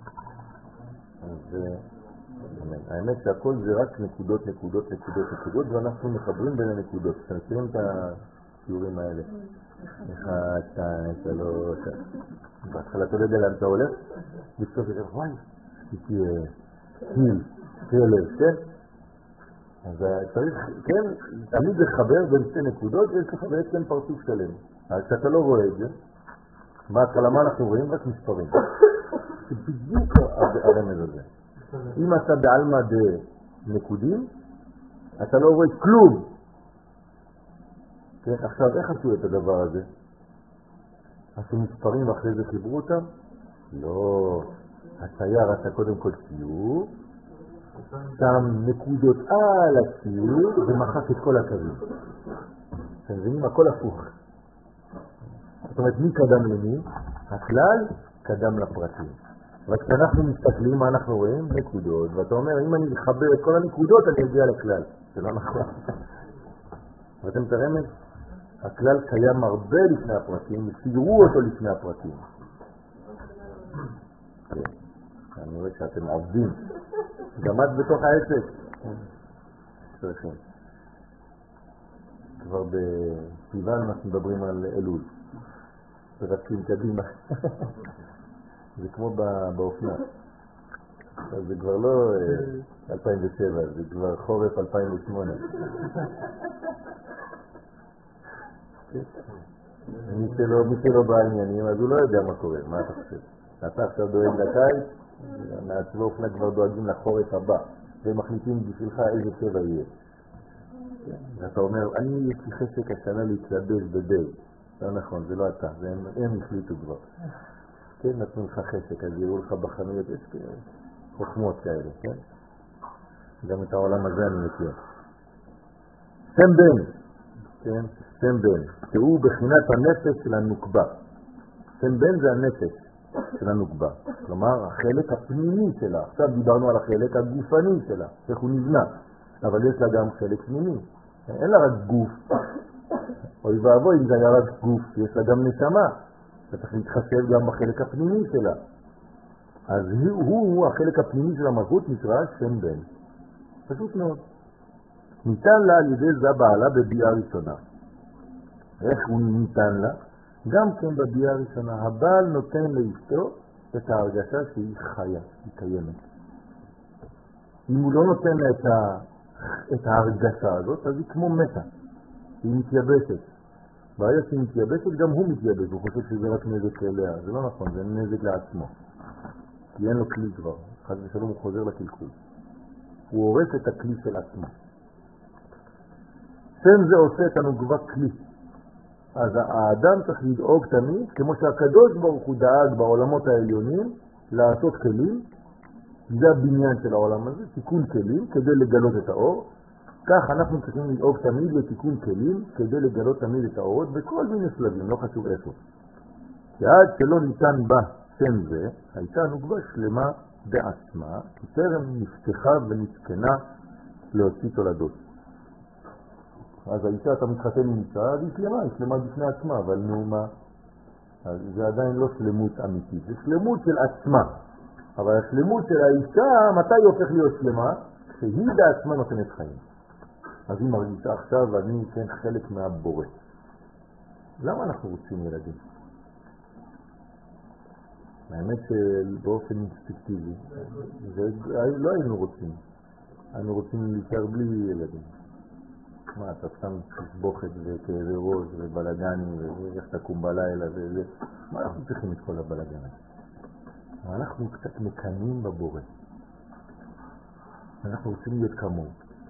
אז האמת שהכל זה רק נקודות, נקודות, נקודות, נקודות, ואנחנו מחברים בין הנקודות. אתם מכירים את השיעורים האלה? אחד, שתיים, שלוש. בהתחלה אתה לא יודע לאן אתה הולך, בסוף אתה אומר, וואי, עשיתי היל, כלב, כן? אז צריך, כן, תמיד לחבר בין שתי נקודות, ויש לך בעצם פרצוף שלם. אז כשאתה לא רואה את זה, בהתחלה מה אנחנו רואים? רק מספרים. זה בדיוק הרמז הזה. אם אתה בעלמא דנקודים, אתה לא רואה כלום. כן, עכשיו, איך עשו את הדבר הזה? עשו מספרים ואחרי זה חיברו אותם? לא. הצייר עשה קודם כל ציור, שם נקודות על הציור ומחק את כל הקווים. אתם מבינים? הכל הפוך. זאת אומרת, מי קדם למי? הכלל קדם לפרטים. וכשאנחנו מסתכלים מה אנחנו רואים? נקודות, ואתה אומר, אם אני אחבר את כל הנקודות אני אגיע לכלל. זה לא נכון. ואתם תרמת? הכלל קיים הרבה לפני הפרטים, וסגרו אותו לפני הפרטים. אני רואה שאתם עובדים. גם את בתוך העסק. צריכים. כבר בסיוון אנחנו מדברים על אלול. ורצים קדימה. זה כמו באופנה. זה כבר לא אלפיים ושבע, זה כבר חורף אלפיים ושמונה. מי שלא, מי שלא בעניינים, אז הוא לא יודע מה קורה, מה אתה חושב? אתה עכשיו דואג לקיץ, מעצבי אופנה כבר דואגים לחורף הבא, ומחליטים בשבילך איזה צבע יהיה. ואתה אומר, אני יש לי חשק השנה להתלבש בדי. לא נכון, זה לא אתה, הם החליטו כבר. כן, נתנו לך חשק, אז יראו לך בחנויות, יש חוכמות כאלה, כן? גם את העולם הזה אני מכיר. שם בן, כן? שם בן, שהוא בחינת הנפש של הנוקבה. שם בן זה הנפש של הנוקבה. כלומר, החלק הפנימי שלה. עכשיו דיברנו על החלק הגופני שלה, איך הוא נבנה. אבל יש לה גם חלק פנימי. אין לה רק גוף. אוי ואבוי אם זה היה רק גוף, יש לה גם נשמה. אתה צריך להתחשב גם בחלק הפנימי שלה. אז הוא, הוא החלק הפנימי של המלכות נקרא שם בן. פשוט מאוד. ניתן לה על ידי זה בעלה בביאה ראשונה. איך הוא ניתן לה? גם כן בביאה ראשונה. הבעל נותן לאשתו את ההרגשה שהיא חיה, היא קיימת. אם הוא לא נותן לה את, ה... את ההרגשה הזאת, אז היא כמו מתה. היא מתייבשת. ברגע שהיא מתייבשת, גם הוא מתייבש. הוא חושב שזה רק נזק אליה. זה לא נכון, זה נזק לעצמו. כי אין לו כלי כבר. חד ושלום הוא חוזר לקלקול. הוא הורס את הכלי של עצמו. שם זה עושה את הנוגבה כלי. אז האדם צריך לדאוג תמיד, כמו שהקדוש ברוך הוא דאג בעולמות העליונים, לעשות כלים, זה הבניין של העולם הזה, תיקון כלים, כדי לגלות את האור. כך אנחנו צריכים לדאוג תמיד לתיקון כלים, כדי לגלות תמיד את האורות, בכל מיני שלבים, לא חשוב איפה. שעד שלא ניתן בה שם זה, הייתה נוגבה שלמה בעצמה, כי טרם נפתחה ונתקנה להוציא תולדות. אז האישה, אתה מתחתן עם אישה, אז היא שלמה, היא שלמה בפני עצמה, אבל נו מה? אז זה עדיין לא שלמות אמיתית, זה שלמות של עצמה. אבל השלמות של האישה, מתי היא הופך להיות שלמה? כשהיא בעצמה נותנת חיים. אז היא מרגישה עכשיו, אני כן חלק מהבורא. למה אנחנו רוצים ילדים? האמת שבאופן אינסטינקטיבי, לא היינו רוצים. היינו רוצים להישאר בלי ילדים. מה, אתה סתם תסבוכת וכאבי ראש ובלגנים ואיך תקום בלילה וזה. מה אנחנו צריכים את כל הבלגן? אנחנו קצת מקנים בבורא. אנחנו רוצים להיות כמוהו.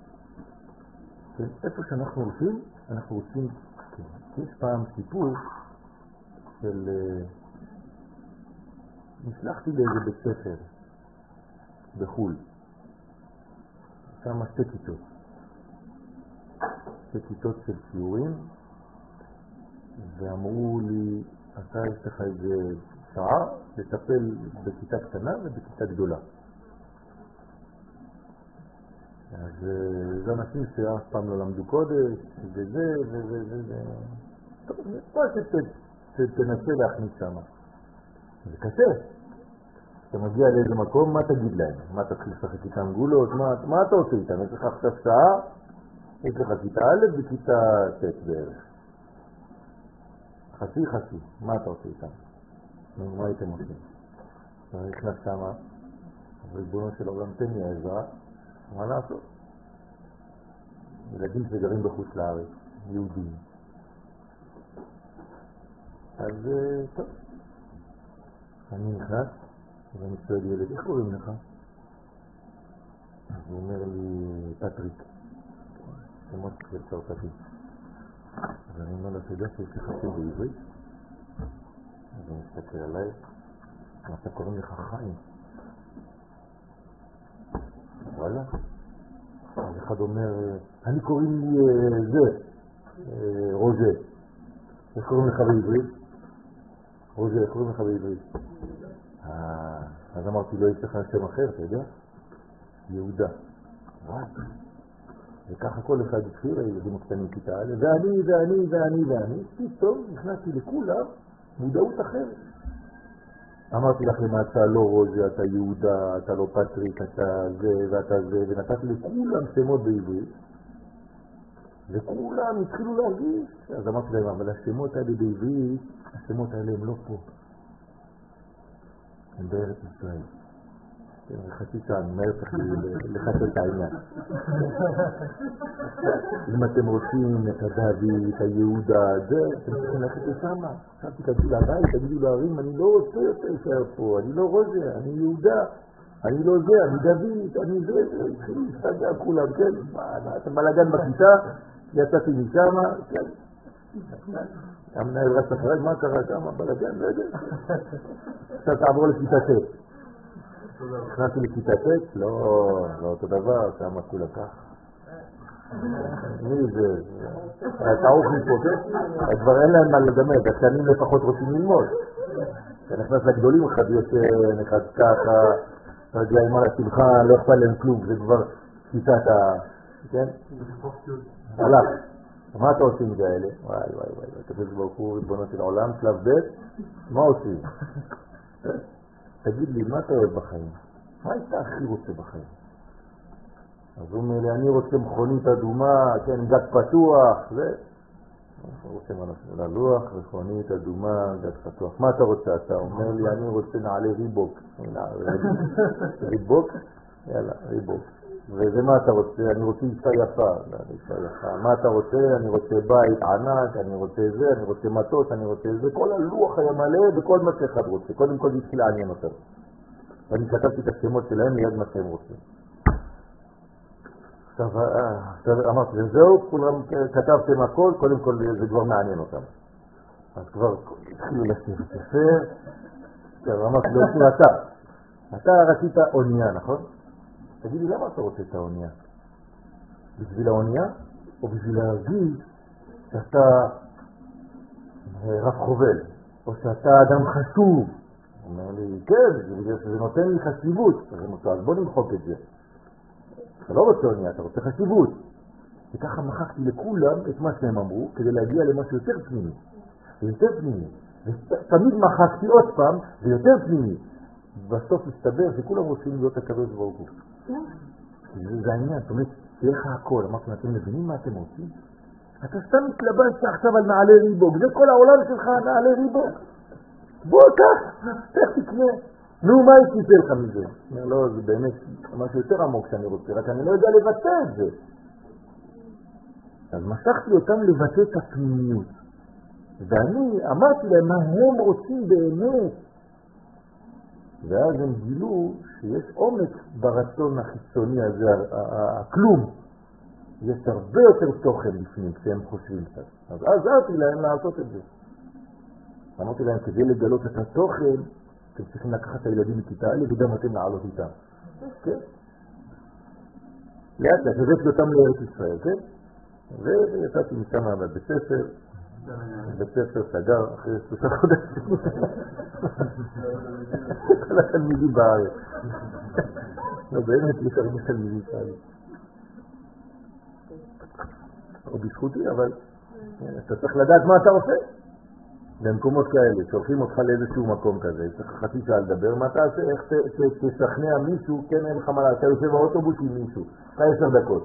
איפה שאנחנו רוצים, אנחנו רוצים... יש פעם סיפור של... נשלחתי לאיזה בית ספר בחול. שם שתי כיתות. שתי כיתות של שיעורים, ואמרו לי, אתה יש לך איזה שעה לטפל בכיתה קטנה ובכיתה גדולה. אז זה אנשים שאף פעם לא למדו קודש, וזה, וזה, וזה. טוב, מה שתנסה להכניס שם. זה קשה. אתה מגיע לאיזה מקום, מה תגיד להם? מה תתחיל לשחק איתם גולות? מה, מה אתה עושה איתם? יש לך עכשיו שעה? יש לך כיתה א' וכיתה ט' בערך. חצי חצי. מה אתה עושה איתם? מה הייתם עושים? אתה נכנס שמה, ריבונו של עולם תן לי עזרה, מה לעשות? ילדים שגרים בחוץ לארץ, יהודים. אז טוב. אני נכנס, ואני שואל ילד, איך קוראים לך? הוא אומר לי, פטריק. שמות של צרפתי. אז אני אומר לו, אתה יודע שיש לך שם בעברית? אז הוא מסתכל עליי, אתה קוראים לך חיים. וואלה? אז אחד אומר, אני קוראים לי זה, רוז'ה. איך קוראים לך בעברית? רוז'ה, איך קוראים לך בעברית? אז אמרתי לו, יש לך שם אחר, אתה יודע? יהודה. וואי. וככה כל אחד התחיל, הילדים הקטנים כיתה א', ואני, ואני, ואני, ואני, פתאום נכנסתי לכולם מודעות אחרת. אמרתי לכם, אתה לא רוזה, אתה יהודה, אתה לא פטריק, אתה זה ואתה זה, ונתתי לכולם שמות בעברית, וכולם התחילו להרגיש. אז אמרתי להם, אבל השמות האלה בעברית, השמות האלה הם לא פה, הם בארץ ישראל. חצי שעה, מהר צריך לחסל את העניין. אם אתם רוצים את הדוד, את היהודה, זה, אתם צריכים ללכת לשם. עכשיו תיכנסו לבית, תגידו להרים, אני לא רוצה יותר להישאר פה, אני לא רוזה, אני יהודה, אני לא זה, אני דוד, אני זה, זה, התחילו להסתגע כולם, כן? אתה בלגן בכיתה, יצאתי משם, כן? המנהל רץ אחרי, מה קרה שם? בלגן, לא יודע. עכשיו תעבור לכיתה ט'. נכנסתי לכיתה ט', לא, לא אותו דבר, כמה כולה כך. מי זה? תעוף מפה, כן? כבר אין להם מה לדמד, השנים לפחות רוצים ללמוד. אתה נכנס לגדולים, אחד יוצא, אחד ככה, רגליים על השולחן, לא אכפת להם כלום, זה כבר כיתת ה... כן? הלך. מה אתה עושים כאלה? וואי וואי וואי, תפס ברוך הוא, ריבונו של עולם, שלב ב', מה עושים? תגיד לי, מה אתה אוהב בחיים? מה היית הכי רוצה בחיים? אז הוא אומר לי, אני רוצה מכונית אדומה, כן, גג פתוח, זה. הוא רוצה מה ללוח, מכונית אדומה, גג פתוח. מה אתה רוצה? אתה אומר לי, אני רוצה נעלי ריבוק. ריבוק? יאללה, ריבוק. וזה מה אתה רוצה? אני רוצה אישה יפה. אישה יפה. מה אתה רוצה? אני רוצה בית ענק, אני רוצה זה, אני רוצה מטוס, אני רוצה זה. כל הלוח היה מלא וכל מה שאחד רוצה. קודם כל התחיל לעניין אותם. ואני כתבתי את השמות שלהם ליד מה שהם רוצים. עכשיו אמרתי, וזהו, כולם כתבתם הכל, קודם כל זה כבר מעניין אותם. אז כבר התחילו לשבת ספר. עכשיו אמרתי לו, אתה, אתה רצית אונייה, נכון? תגידי, למה אתה רוצה את האונייה? בשביל האונייה או בשביל להרגיש שאתה רב חובל או שאתה אדם חשוב? הוא אומר לי, כן, בגלל שזה נותן לי חשיבות. אז בוא נמחוק את זה. אתה לא רוצה אונייה, אתה רוצה חשיבות. וככה מחקתי לכולם את מה שהם אמרו כדי להגיע למשהו יותר פנימי ויותר פנימי, ותמיד מחקתי עוד פעם ויותר פנימי. בסוף הסתבר שכולם רוצים להיות הקדוש ברוך הוא. זה העניין, זאת אומרת, שיהיה לך הכל. אמרתם, אתם מבינים מה אתם רוצים? אתה סתם מתלבשת עכשיו על נעלי ריבוק, זה כל העולם שלך, נעלי ריבוק. בוא כך, איך תקנה? נו, מה יציפה לך מזה? לא, זה באמת משהו יותר עמוק שאני רוצה, רק אני לא יודע לבטא את זה. אז משכתי אותם לבטא את הפנימיות. ואני אמרתי להם מה הם רוצים באמת. ואז הם גילו שיש עומק ברצון החיצוני הזה, הכלום. יש הרבה יותר תוכן לפנים כשהם חושבים קצת. אז עזרתי להם לעשות את זה. אמרתי להם, כדי לגלות את התוכן, אתם צריכים לקחת את הילדים מכיתה א' וגם אתם לעלות איתם. כן? לאט לאט, הבאתי אותם לארץ ישראל, כן? ויצאתי משם בבית ספר, בית ספר סגר אחרי שלושה חודשים. כל התלמידים בארץ. לא, באמת יש הרבה תלמידים כאלה. או בזכותי, אבל אתה צריך לדעת מה אתה עושה. במקומות כאלה, שולחים אותך לאיזשהו מקום כזה, צריך חצי שעה לדבר, מה אתה עושה? איך תשכנע מישהו, כן, אין לך מה לעשות, אתה יושב באוטובוס עם מישהו, אתה עשר דקות.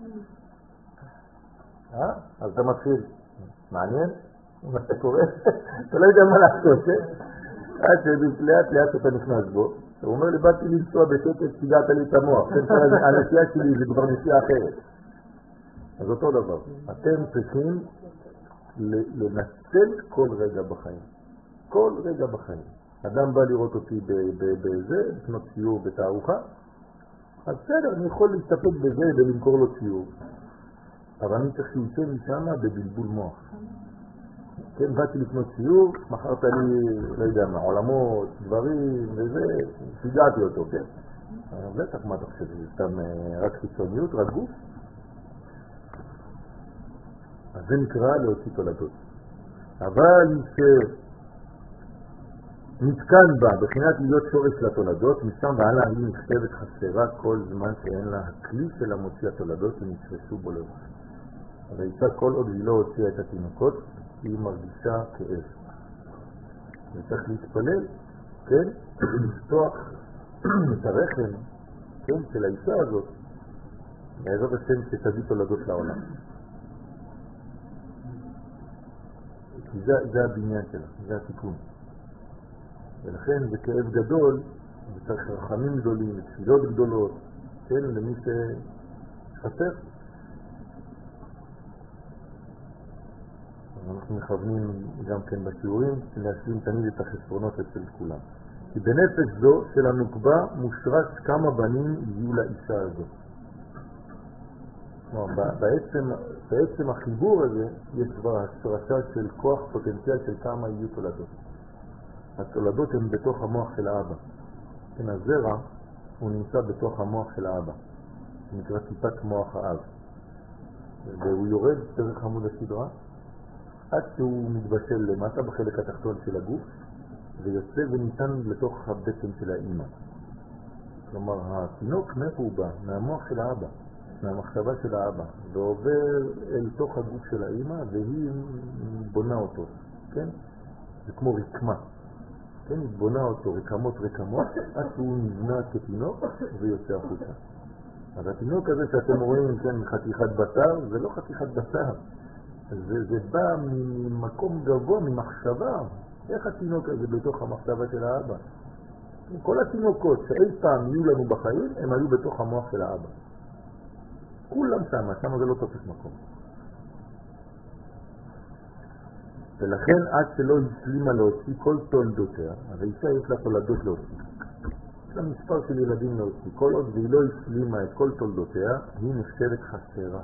אה? אז אתה מתחיל. מעניין? מה אתה קורא? אתה לא יודע מה לעשות, כן? עד שלאט לאט אתה נכנס בו, הוא אומר לי, באתי לנסוע בשקט, שיגעת לי את המוח, הנסיעה שלי זה כבר נסיעה אחרת. אז אותו דבר, אתם צריכים לנצל כל רגע בחיים. כל רגע בחיים. אדם בא לראות אותי בזה, לקנות ציור בתערוכה, אז בסדר, אני יכול להסתפק בזה ולמכור לו ציור. אבל אני צריך שיוצא משם בבלבול מוח. כן, באתי לקנות ציור, מכרת לי, לא יודע מה, עולמות, דברים וזה, שיגעתי אותו, כן. אבל בטח, מה אתה חושב? זה סתם רק חיצוניות, רק גוף? אז זה נקרא להוציא תולדות. אבל נתקן בה, בחינת להיות שורש לתולדות, משם והלאה היא נחשבת חסרה כל זמן שאין לה הכלי של המוציא התולדות שנשרשו בו לבד. אבל אישה כל עוד היא לא הוציאה את התינוקות, היא מרגישה כאב. וצריך להתפלל, כן? ולפתוח את הרחם, כן? של האישה הזאת, בעזרת השם שתביא תולדות לעולם. כי זה, זה הבניין שלה, זה התיקון. ולכן זה כאב גדול, וצריך רחמים גדולים, ותפילות גדולות, כן? למי שחסר. אנחנו מכוונים גם כן בשיעורים להשלים תמיד את החסרונות אצל כולם. כי בנפש זו של הנוקבה מושרש כמה בנים יהיו לאישה הזו. בעצם, בעצם החיבור הזה יש כבר השרשה של כוח פוטנציאל של כמה יהיו תולדות. התולדות הן בתוך המוח של האבא. כן, הזרע הוא נמצא בתוך המוח של האבא. זה נקרא טיפת מוח האב. והוא יורד דרך עמוד הסדרה עד שהוא מתבשל למטה בחלק התחתון של הגוף ויוצא וניתן לתוך הבטן של האמא. כלומר, התינוק מאיפה הוא בא? מהמוח של האבא, מהמחשבה של האבא, ועובר אל תוך הגוף של האמא והיא בונה אותו, כן? זה כמו רקמה, כן? היא בונה אותו רקמות רקמות עד שהוא נבנה כתינוק ויוצא החוצה. אז התינוק הזה שאתם רואים, כן, חתיכת בשר, זה לא חתיכת בשר. זה, זה בא ממקום גבוה, ממחשבה. איך התינוק הזה בתוך המחשבה של האבא? כל התינוקות שאי פעם יהיו לנו בחיים, הם היו בתוך המוח של האבא. כולם שמה, שמה זה לא תופס מקום. ולכן עד שלא השלימה להוציא כל תולדותיה, הרי אישה יש לה תולדות להוציא. יש לה מספר של ילדים להוציא. כל עוד והיא לא השלימה את כל תולדותיה, היא נחשבת חסרה.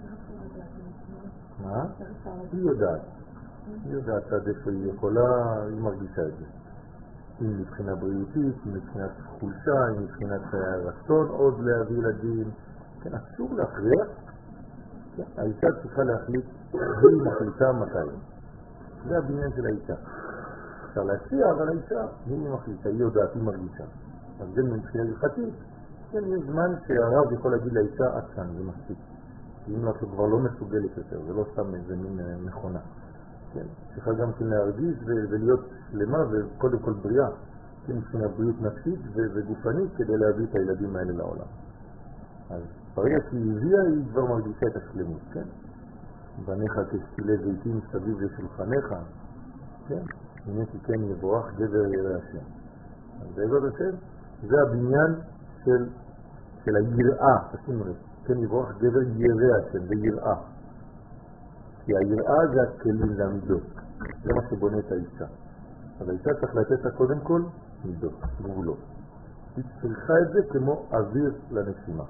מה? היא יודעת. היא יודעת עד איפה היא יכולה, היא מרגישה את זה. אם מבחינה בריאותית, אם מבחינת חולשה, אם מבחינת רצון עוד להביא ילדים. כן, אסור להכריח. כן, האישה צריכה להחליט, היא מחליטה מתי. זה הבניין של האישה. אפשר להציע, אבל האישה, היא מחליטה, היא יודעת, היא מרגישה. אז זה מבחינה הלכתית, כן, יש זמן שהרב יכול להגיד לאישה, עד כאן, זה מספיק. אם את כבר לא מסוגלת יותר, זה לא סתם איזה מין מכונה. כן, צריכה גם כן להרגיש ולהיות שלמה וקודם כל בריאה. כן, מבחינה בריאות נפשית וגופנית כדי להביא את הילדים האלה לעולם. אז ברגע שהיא הביאה, היא כבר מרגישה את השלמות, כן? בניך כשתילי זיתים סביב לשולחניך, כן? הנה כי כן יבורך גבר ירא השם. אז בעזרת השם, זה הבניין של, של היראה, תשימו לב. כן יבורך גבר ירא השם, זה יראה. כי היראה זה הכלים, זה המידות. זה מה שבונה את האישה. אז האישה צריך לתת לה קודם כל מידות, גבולות. היא צריכה את זה כמו אוויר לנשימה.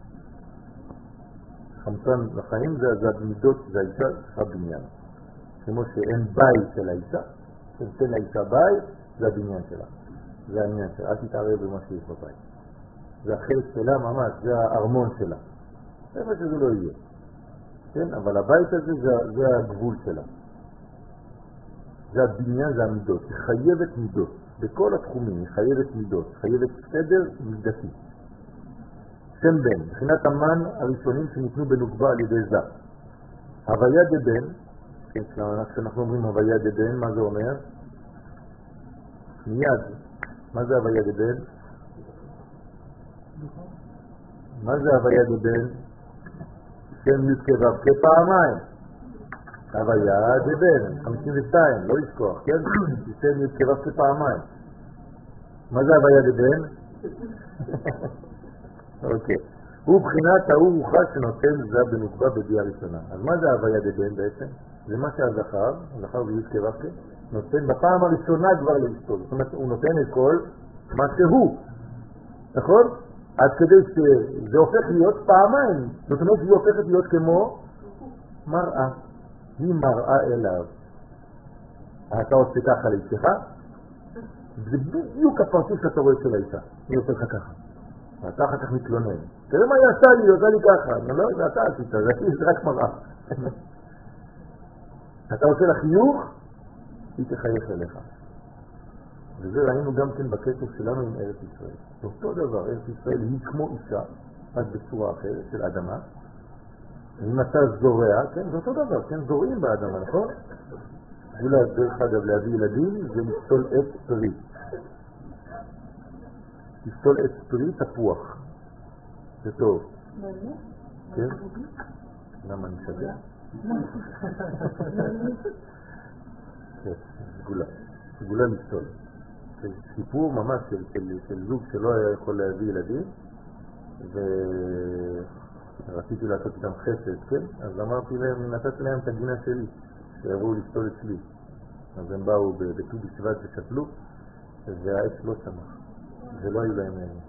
חמצן לחיים זה, זה המידות, זה האישה הבניין. כמו שאין בית של האישה, שנתן לאישה בית, זה הבניין שלה. זה העניין שלה, אל תתערב במה שיש בבית. זה החלק שלה ממש, זה הארמון שלה. זה מה שזה לא יהיה. כן? אבל הבית הזה זה, זה הגבול שלה. זה הבניין, זה המידות. היא חייבת מידות. בכל התחומים היא חייבת מידות. חייבת סדר מידתי. שם בן, מבחינת המן הראשונים שניתנו בנוקבה על ידי זה. הוויה דבן, כן, כשאנחנו אומרים הוויה דבן, מה זה אומר? מיד. מה זה הוויה דבן? מה זה הוויה דבן? שם י' כו' כפעמיים. הוויה דבן, חמישים ושתיים, לא לשכוח, כן? שם י' כו' כפעמיים. מה זה הוויה דבן? אוקיי. הוא בחינת האור רוחד שנותן זה בנוקבה בביאה ראשונה. אז מה זה הוויה דבן בעצם? זה מה שהזכר, הזכר וי' כו' נותן בפעם הראשונה כבר לאשתו. זאת אומרת, הוא נותן את כל מה שהוא. נכון? עד כדי שזה הופך להיות פעמיים. זאת אומרת, היא הופכת להיות כמו מראה. היא מראה אליו. אתה עושה ככה לאישך? זה בדיוק הפרצוף שאתה רואה של האישה. היא עושה לך ככה. ואתה אחר כך מתלונן. תראה מה היא עשה לי, היא עושה לי ככה. לא, זה אתה עשית, זה רק מראה. אתה עושה לה חיוך, היא תחייך אליך. וזה ראינו גם כן בקשר שלנו עם ארץ ישראל. אותו דבר, ארץ ישראל היא כמו אישה, רק בצורה אחרת של אדמה. אם אתה זורע, כן, זה אותו דבר, כן, זורעים באדמה, נכון? גאולה, דרך אגב, להביא ילדים זה לפסול עץ פרי. לפסול עץ פרי תפוח. זה טוב. כן? למה אני שגע? כן, סגולה. סגולה לפסול. זה סיפור ממש של, של, של זוג שלא היה יכול להביא ילדים, ורציתי לעשות איתם חסד, כן? אז אמרתי להם, נתתי להם את הגינה שלי, שיבואו לפסול אצלי. אז הם באו בט"ו בשבט ושתלו, והעץ לא צמח. ולא היו להם להם.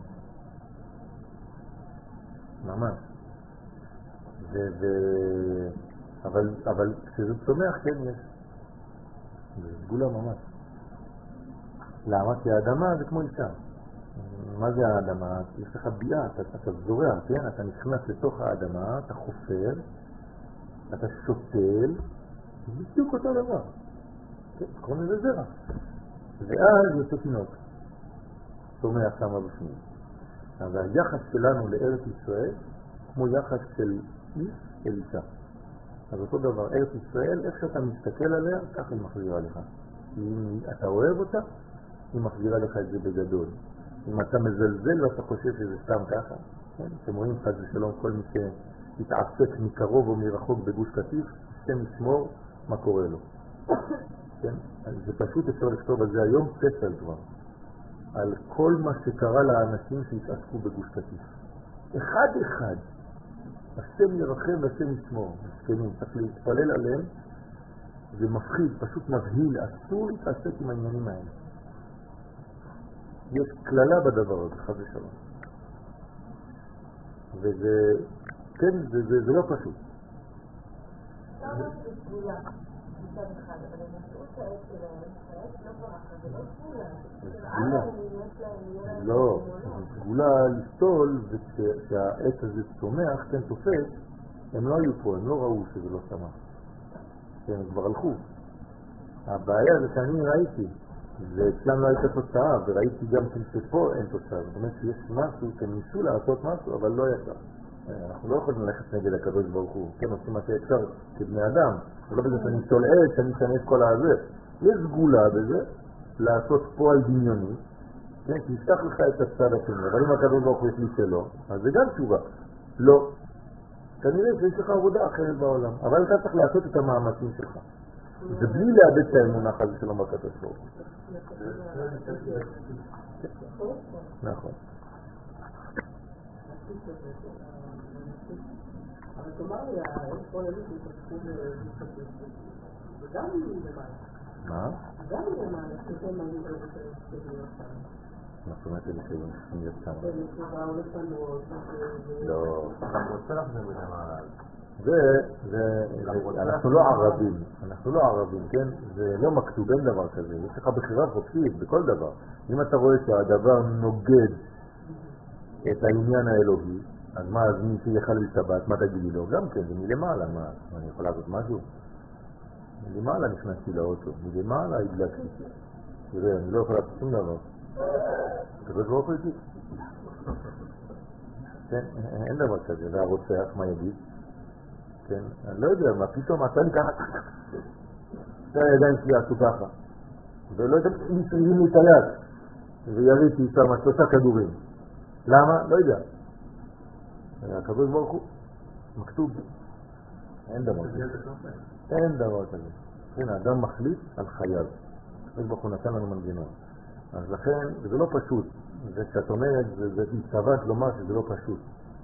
ממש. ו... ו... אבל, אבל כשזה צומח, כן יש. זה סגולה ממש. למה? כי האדמה זה כמו אישה. מה זה האדמה? יש לך ביעה, אתה, אתה זורע, כן? אתה נכנס לתוך האדמה, אתה חופר, אתה שותל, זה בדיוק אותו דבר. כן, קוראים לזה זרע. ואז יוצא תינוק. צומח שמה בפנים. אז היחס שלנו לארץ ישראל כמו יחס של איש אל אישה. אז אותו דבר, ארץ ישראל, איך שאתה מסתכל עליה, כך היא מחזירה לך. אם אתה אוהב אותה, היא מחזירה לך את זה בגדול. אם אתה מזלזל ואתה חושב שזה סתם ככה, כן? אתם רואים חד ושלום כל מי שהתעסק מקרוב או מרחוק בגוש קטיף, השם ישמור מה קורה לו. כן? אז זה פשוט אפשר לכתוב על זה היום ספר כבר. על כל מה שקרה לאנשים שהתעסקו בגוש קטיף. אחד אחד. השם ירחם והשם ישמור. מסכנים, צריך להתפלל עליהם. זה מפחיד, פשוט מבהיל. אסור להתעסק עם העניינים האלה. יש כללה בדבר הזה, חד ושלום. וזה, כן, זה, זה, זה לא פשוט. למה זה סגולה? מצד אחד, אבל הם עשו את העץ שלהם, העץ לא ברכה, זה לא סגולה. סגולה. לא, סגולה לפתול, וכשהעץ הזה צומח, כן תופס, הם לא היו פה, הם לא ראו שזה לא צמח. הם כבר הלכו. הבעיה זה שאני ראיתי, ואצלם לא הייתה תוצאה, וראיתי גם שפה אין תוצאה. זאת אומרת שיש משהו, שהם ניסו לעשות משהו, אבל לא יצא. אנחנו לא יכולים ללכת נגד הקדוש ברוך הוא, כן, עושים מה שאפשר כבני אדם, ולא בזה שאני תול עץ, שאני אשנה את כל הזה. יש סגולה בזה, לעשות פועל דמיוני, כן, שיפתח לך את הצד השני, אבל אם הקדוש ברוך הוא יש לי שלו, אז זה גם תשובה. לא. כנראה שיש לך עבודה אחרת בעולם, אבל אתה צריך לעשות את המאמצים שלך. זה בלי לאבד את האמונה חד ושלום בקדוש ברוך הוא. נכון. אבל תאמר לי, יש כל אלה שהתעסקו במשפטים, וגם למעלה. מה? גם למעלה, שכן מגיעים במשפטים. מה זאת אומרת אלה שהיו צריכים להיות שם? שבאו לפנות. לא. אנחנו רוצה להחזיר בלמעלה. זה, אנחנו לא ערבים, אנחנו לא ערבים, כן? זה לא מכתוב, אין דבר כזה. יש לך בחירה חופשית בכל דבר. אם אתה רואה שהדבר נוגד את העניין האלוהי, אז מה, אז מי שיחלל שבת, מה תגידי לו? גם כן, זה מלמעלה, מה? אני יכול לעשות משהו? מלמעלה נכנסתי לאוטו, מלמעלה הדלקתי. תראה, אני לא יכול לעשות שום דבר. כזה ברוך הוא איתי. כן, אין דבר כזה. והרוצח, מה יגיד? כן, אני לא יודע, מה פתאום עשה לי ככה? זה הידיים שלי עשו ככה. ולא יודע, מסריעים לי את היד. ויריתי שם שלושה כדורים. למה? לא יודע. הקדוש ברוך הוא מכתוב. אין דבר כזה. אין דבר כזה. כן, האדם מחליט על חייו. הקדוש ברוך הוא נתן לנו מנגנון. אז לכן, זה לא פשוט. זה שאת אומרת, זה מצוות לומר שזה לא פשוט.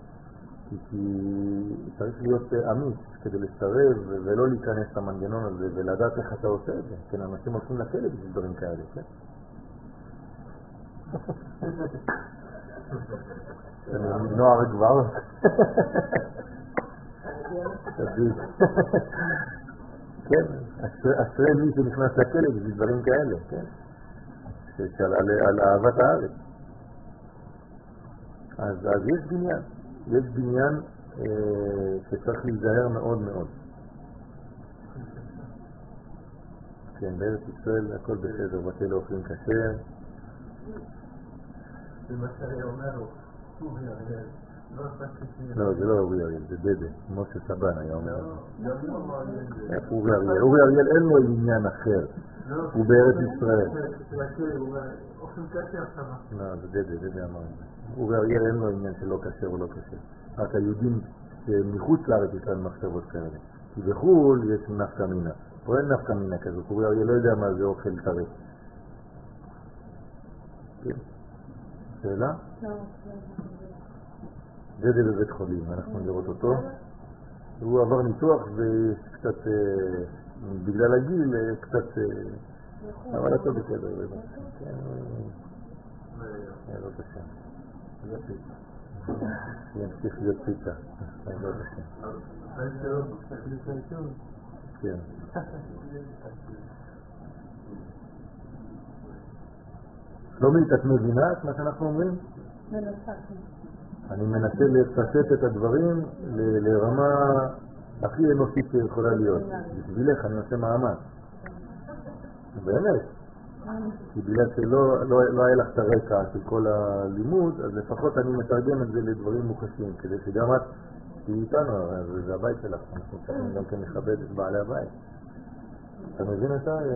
כי צריך להיות אמיץ כדי לסרב ולא להיכנס למנגנון הזה ולדעת איך אתה עושה את זה. כן, אנשים הולכים לכלא בשביל דברים כאלה, כן? נוער כבר. כן, אשרי מי שנכנס לכלא בשביל דברים כאלה, כן? על אהבת הארץ. אז יש בניין. יש בניין שצריך להיזהר מאוד מאוד. כן, בארץ ישראל הכל בסדר, בכלא אוכלים כשר. זה מה שהיה אומר, אורי אריאל. לא, זה לא אורי אריאל, זה דדה, משה סבן היה אומר. איך אורי אריאל? אורי אריאל אין לו עניין אחר, הוא בארץ ישראל. אוכלים כשר שם. לא, זה דדה, דדה אמר. אורי אריאל אין לו עניין שלא כשר או לא כשר. רק היהודים שמחוץ לארץ יש להם מחשבות כאלה. כי בחו"ל יש נפקא מינה. פה אין נפקא מינה כזאת, אורי אריאל לא יודע מה זה אוכל טרף. שאלה? דדה בבית חולים, אנחנו נראות אותו. הוא עבר ניתוח וקצת, בגלל הגיל, קצת, אבל אתה בסדר. לא תשם. ימשיך להיות פיצה. לא תשם. כן. שלומית, את מבינה את מה שאנחנו אומרים? אני מנסה לפשט את הדברים לרמה הכי אנושית שיכולה להיות. בשבילך אני עושה מאמץ. באמת. כי בגלל שלא לא, לא היה לך את הרקע של כל הלימוד, אז לפחות אני מתרגם את זה לדברים מוחשים, כדי שגם את תהיי איתנו, זה הבית שלך, אנחנו צריכים גם כן לכבד את בעלי הבית. אתה מבין את זה?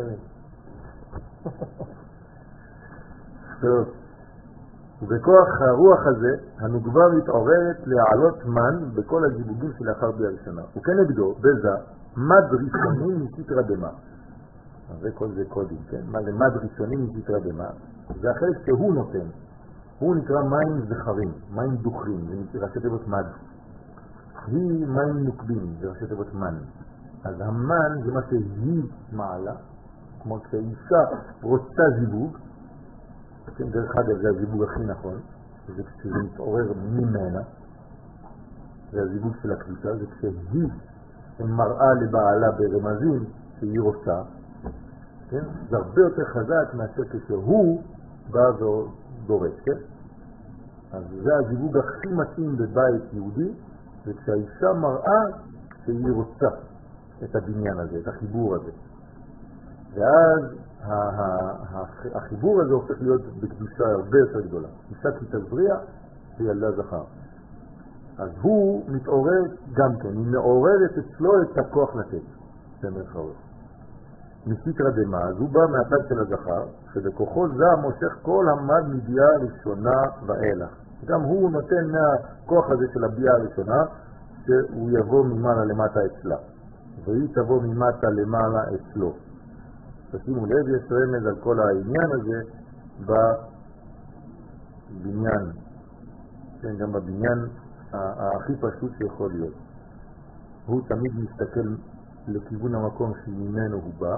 טוב. ובכוח הרוח הזה, הנוגבה מתעוררת להעלות מן בכל הזיווגים שלאחר ביאה ראשונה. וכנגדו, בזה, מד ראשונים מסתרא דמא. זה כל זה קודים, כן? מה זה מד ראשונים מסתרא דמא? זה החלק שהוא נותן. הוא נקרא מים זכרים, מים דוחרים, זה ראשי תיבות מד. היא מים נוקבים, זה ראשי תיבות מן. אז המן זה מה שהיא מעלה, כמו כשאישה רוצה זיווג, כן, דרך אגב זה הזיווג הכי נכון, זה כשזה מתעורר ממנה, זה הזיווג של הקליטה, זה כשהיא מראה לבעלה ברמזים שהיא רוצה, כן? זה הרבה יותר חזק מאשר כשהוא בא ודורש, כן? אז זה הזיווג הכי מתאים בבית יהודי, זה כשהאישה מראה שהיא רוצה את הבניין הזה, את החיבור הזה. ואז החיבור הזה הופך להיות בקדושה הרבה יותר גדולה. אישה כי תזריע וילדה זכר. אז הוא מתעורר גם כן, היא מעוררת אצלו את הכוח לתת, במרכאות. מסתרא דמא, אז הוא בא מהצד של הזכר, שבכוחו זה מושך כל המד מביאה ראשונה ואילך. גם הוא נותן מהכוח הזה של הביאה הראשונה, שהוא יבוא ממעלה למטה אצלה, והיא תבוא ממטה למעלה אצלו. תשימו לב, יש רמז על כל העניין הזה בבניין, כן, גם בבניין הכי פשוט שיכול להיות. הוא תמיד מסתכל לכיוון המקום שממנו הוא בא,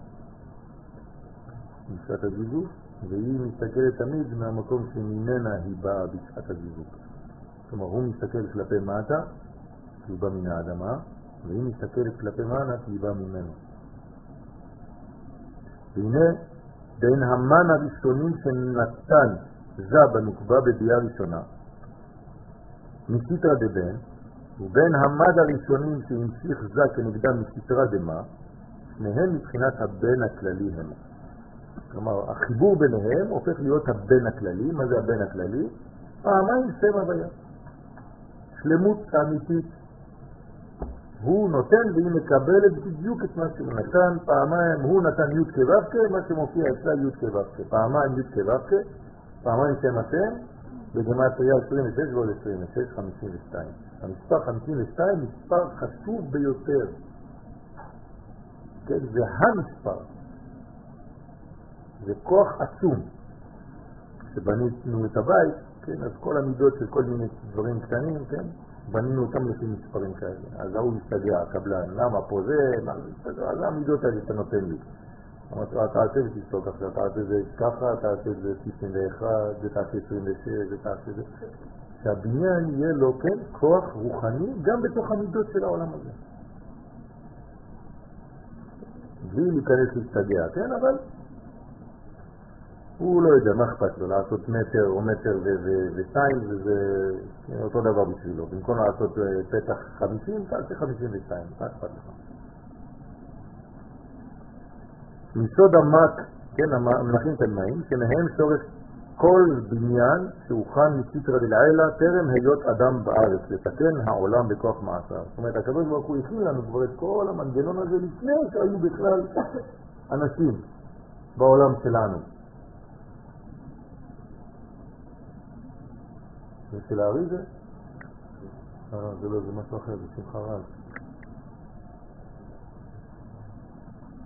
בשעת הזיווג, והיא מסתכלת תמיד מהמקום שממנה היא באה בשעת הזיווג. כלומר, הוא מסתכל כלפי מטה, כי הוא בא מן האדמה, והיא מסתכלת כלפי מעלה, כי היא באה ממנו. והנה, בין המן הראשונים שנתן זה בנוקבה בביאה ראשונה, מסתרא דבן, ובין המד הראשונים שהמשיך זה כנגדה מסתרא דמא, שניהם מבחינת הבן הכללי הם. כלומר, החיבור ביניהם הופך להיות הבן הכללי. מה זה הבן הכללי? פעמיים שם הוויה. שלמות אמיתית. הוא נותן והיא מקבלת בדיוק את מה שהוא נתן. פעמיים הוא נתן י' כו' מה שמופיע אצלה י' כו' פעמיים י' כו' פעמיים שם אתם, בגמטריה עשרים ושש ועוד עשרים ושש, חמישים ושתיים. המספר חמישים ושתיים מספר חשוב ביותר. כן, זה המספר. זה כוח עצום. כשבנינו את הבית, כן, אז כל המידות של כל מיני דברים קטנים, כן, בנינו אותם לפי מספרים כאלה. אז הוא מסתגע, הקבלן, למה פה זה, מה זה, אז המידות האלה שאתה נותן לי. אמרתי, אתה תעשה ותסתוק עכשיו, אתה תעשה זה ככה, אתה תעשה זה תשעים ואחת, זה תעשה עשרים ושש, זה תעשה זה. שהבניין יהיה לו, כן, כוח רוחני גם בתוך המידות של העולם הזה. בלי להיכנס להסתגע, כן, אבל הוא לא יודע מה אכפת לו, לעשות מטר או מטר ושתיים, וזה אותו דבר בשבילו. במקום לעשות פתח חמישים, תעשה חמישים ושתיים, מה אכפת לך? מיסוד המק, כן, המנחים תלמאים, שמהם שורש כל בניין שהוכן מסתרא דלעילא טרם היות אדם בארץ, לתקן העולם בכוח מעשיו. זאת אומרת, הקדוש ברוך הוא הכין לנו כבר את כל המנגנון הזה לפני שהיו בכלל אנשים בעולם שלנו. זה של הארי זה? אה, זה לא, זה משהו אחר, זה שמחה רב.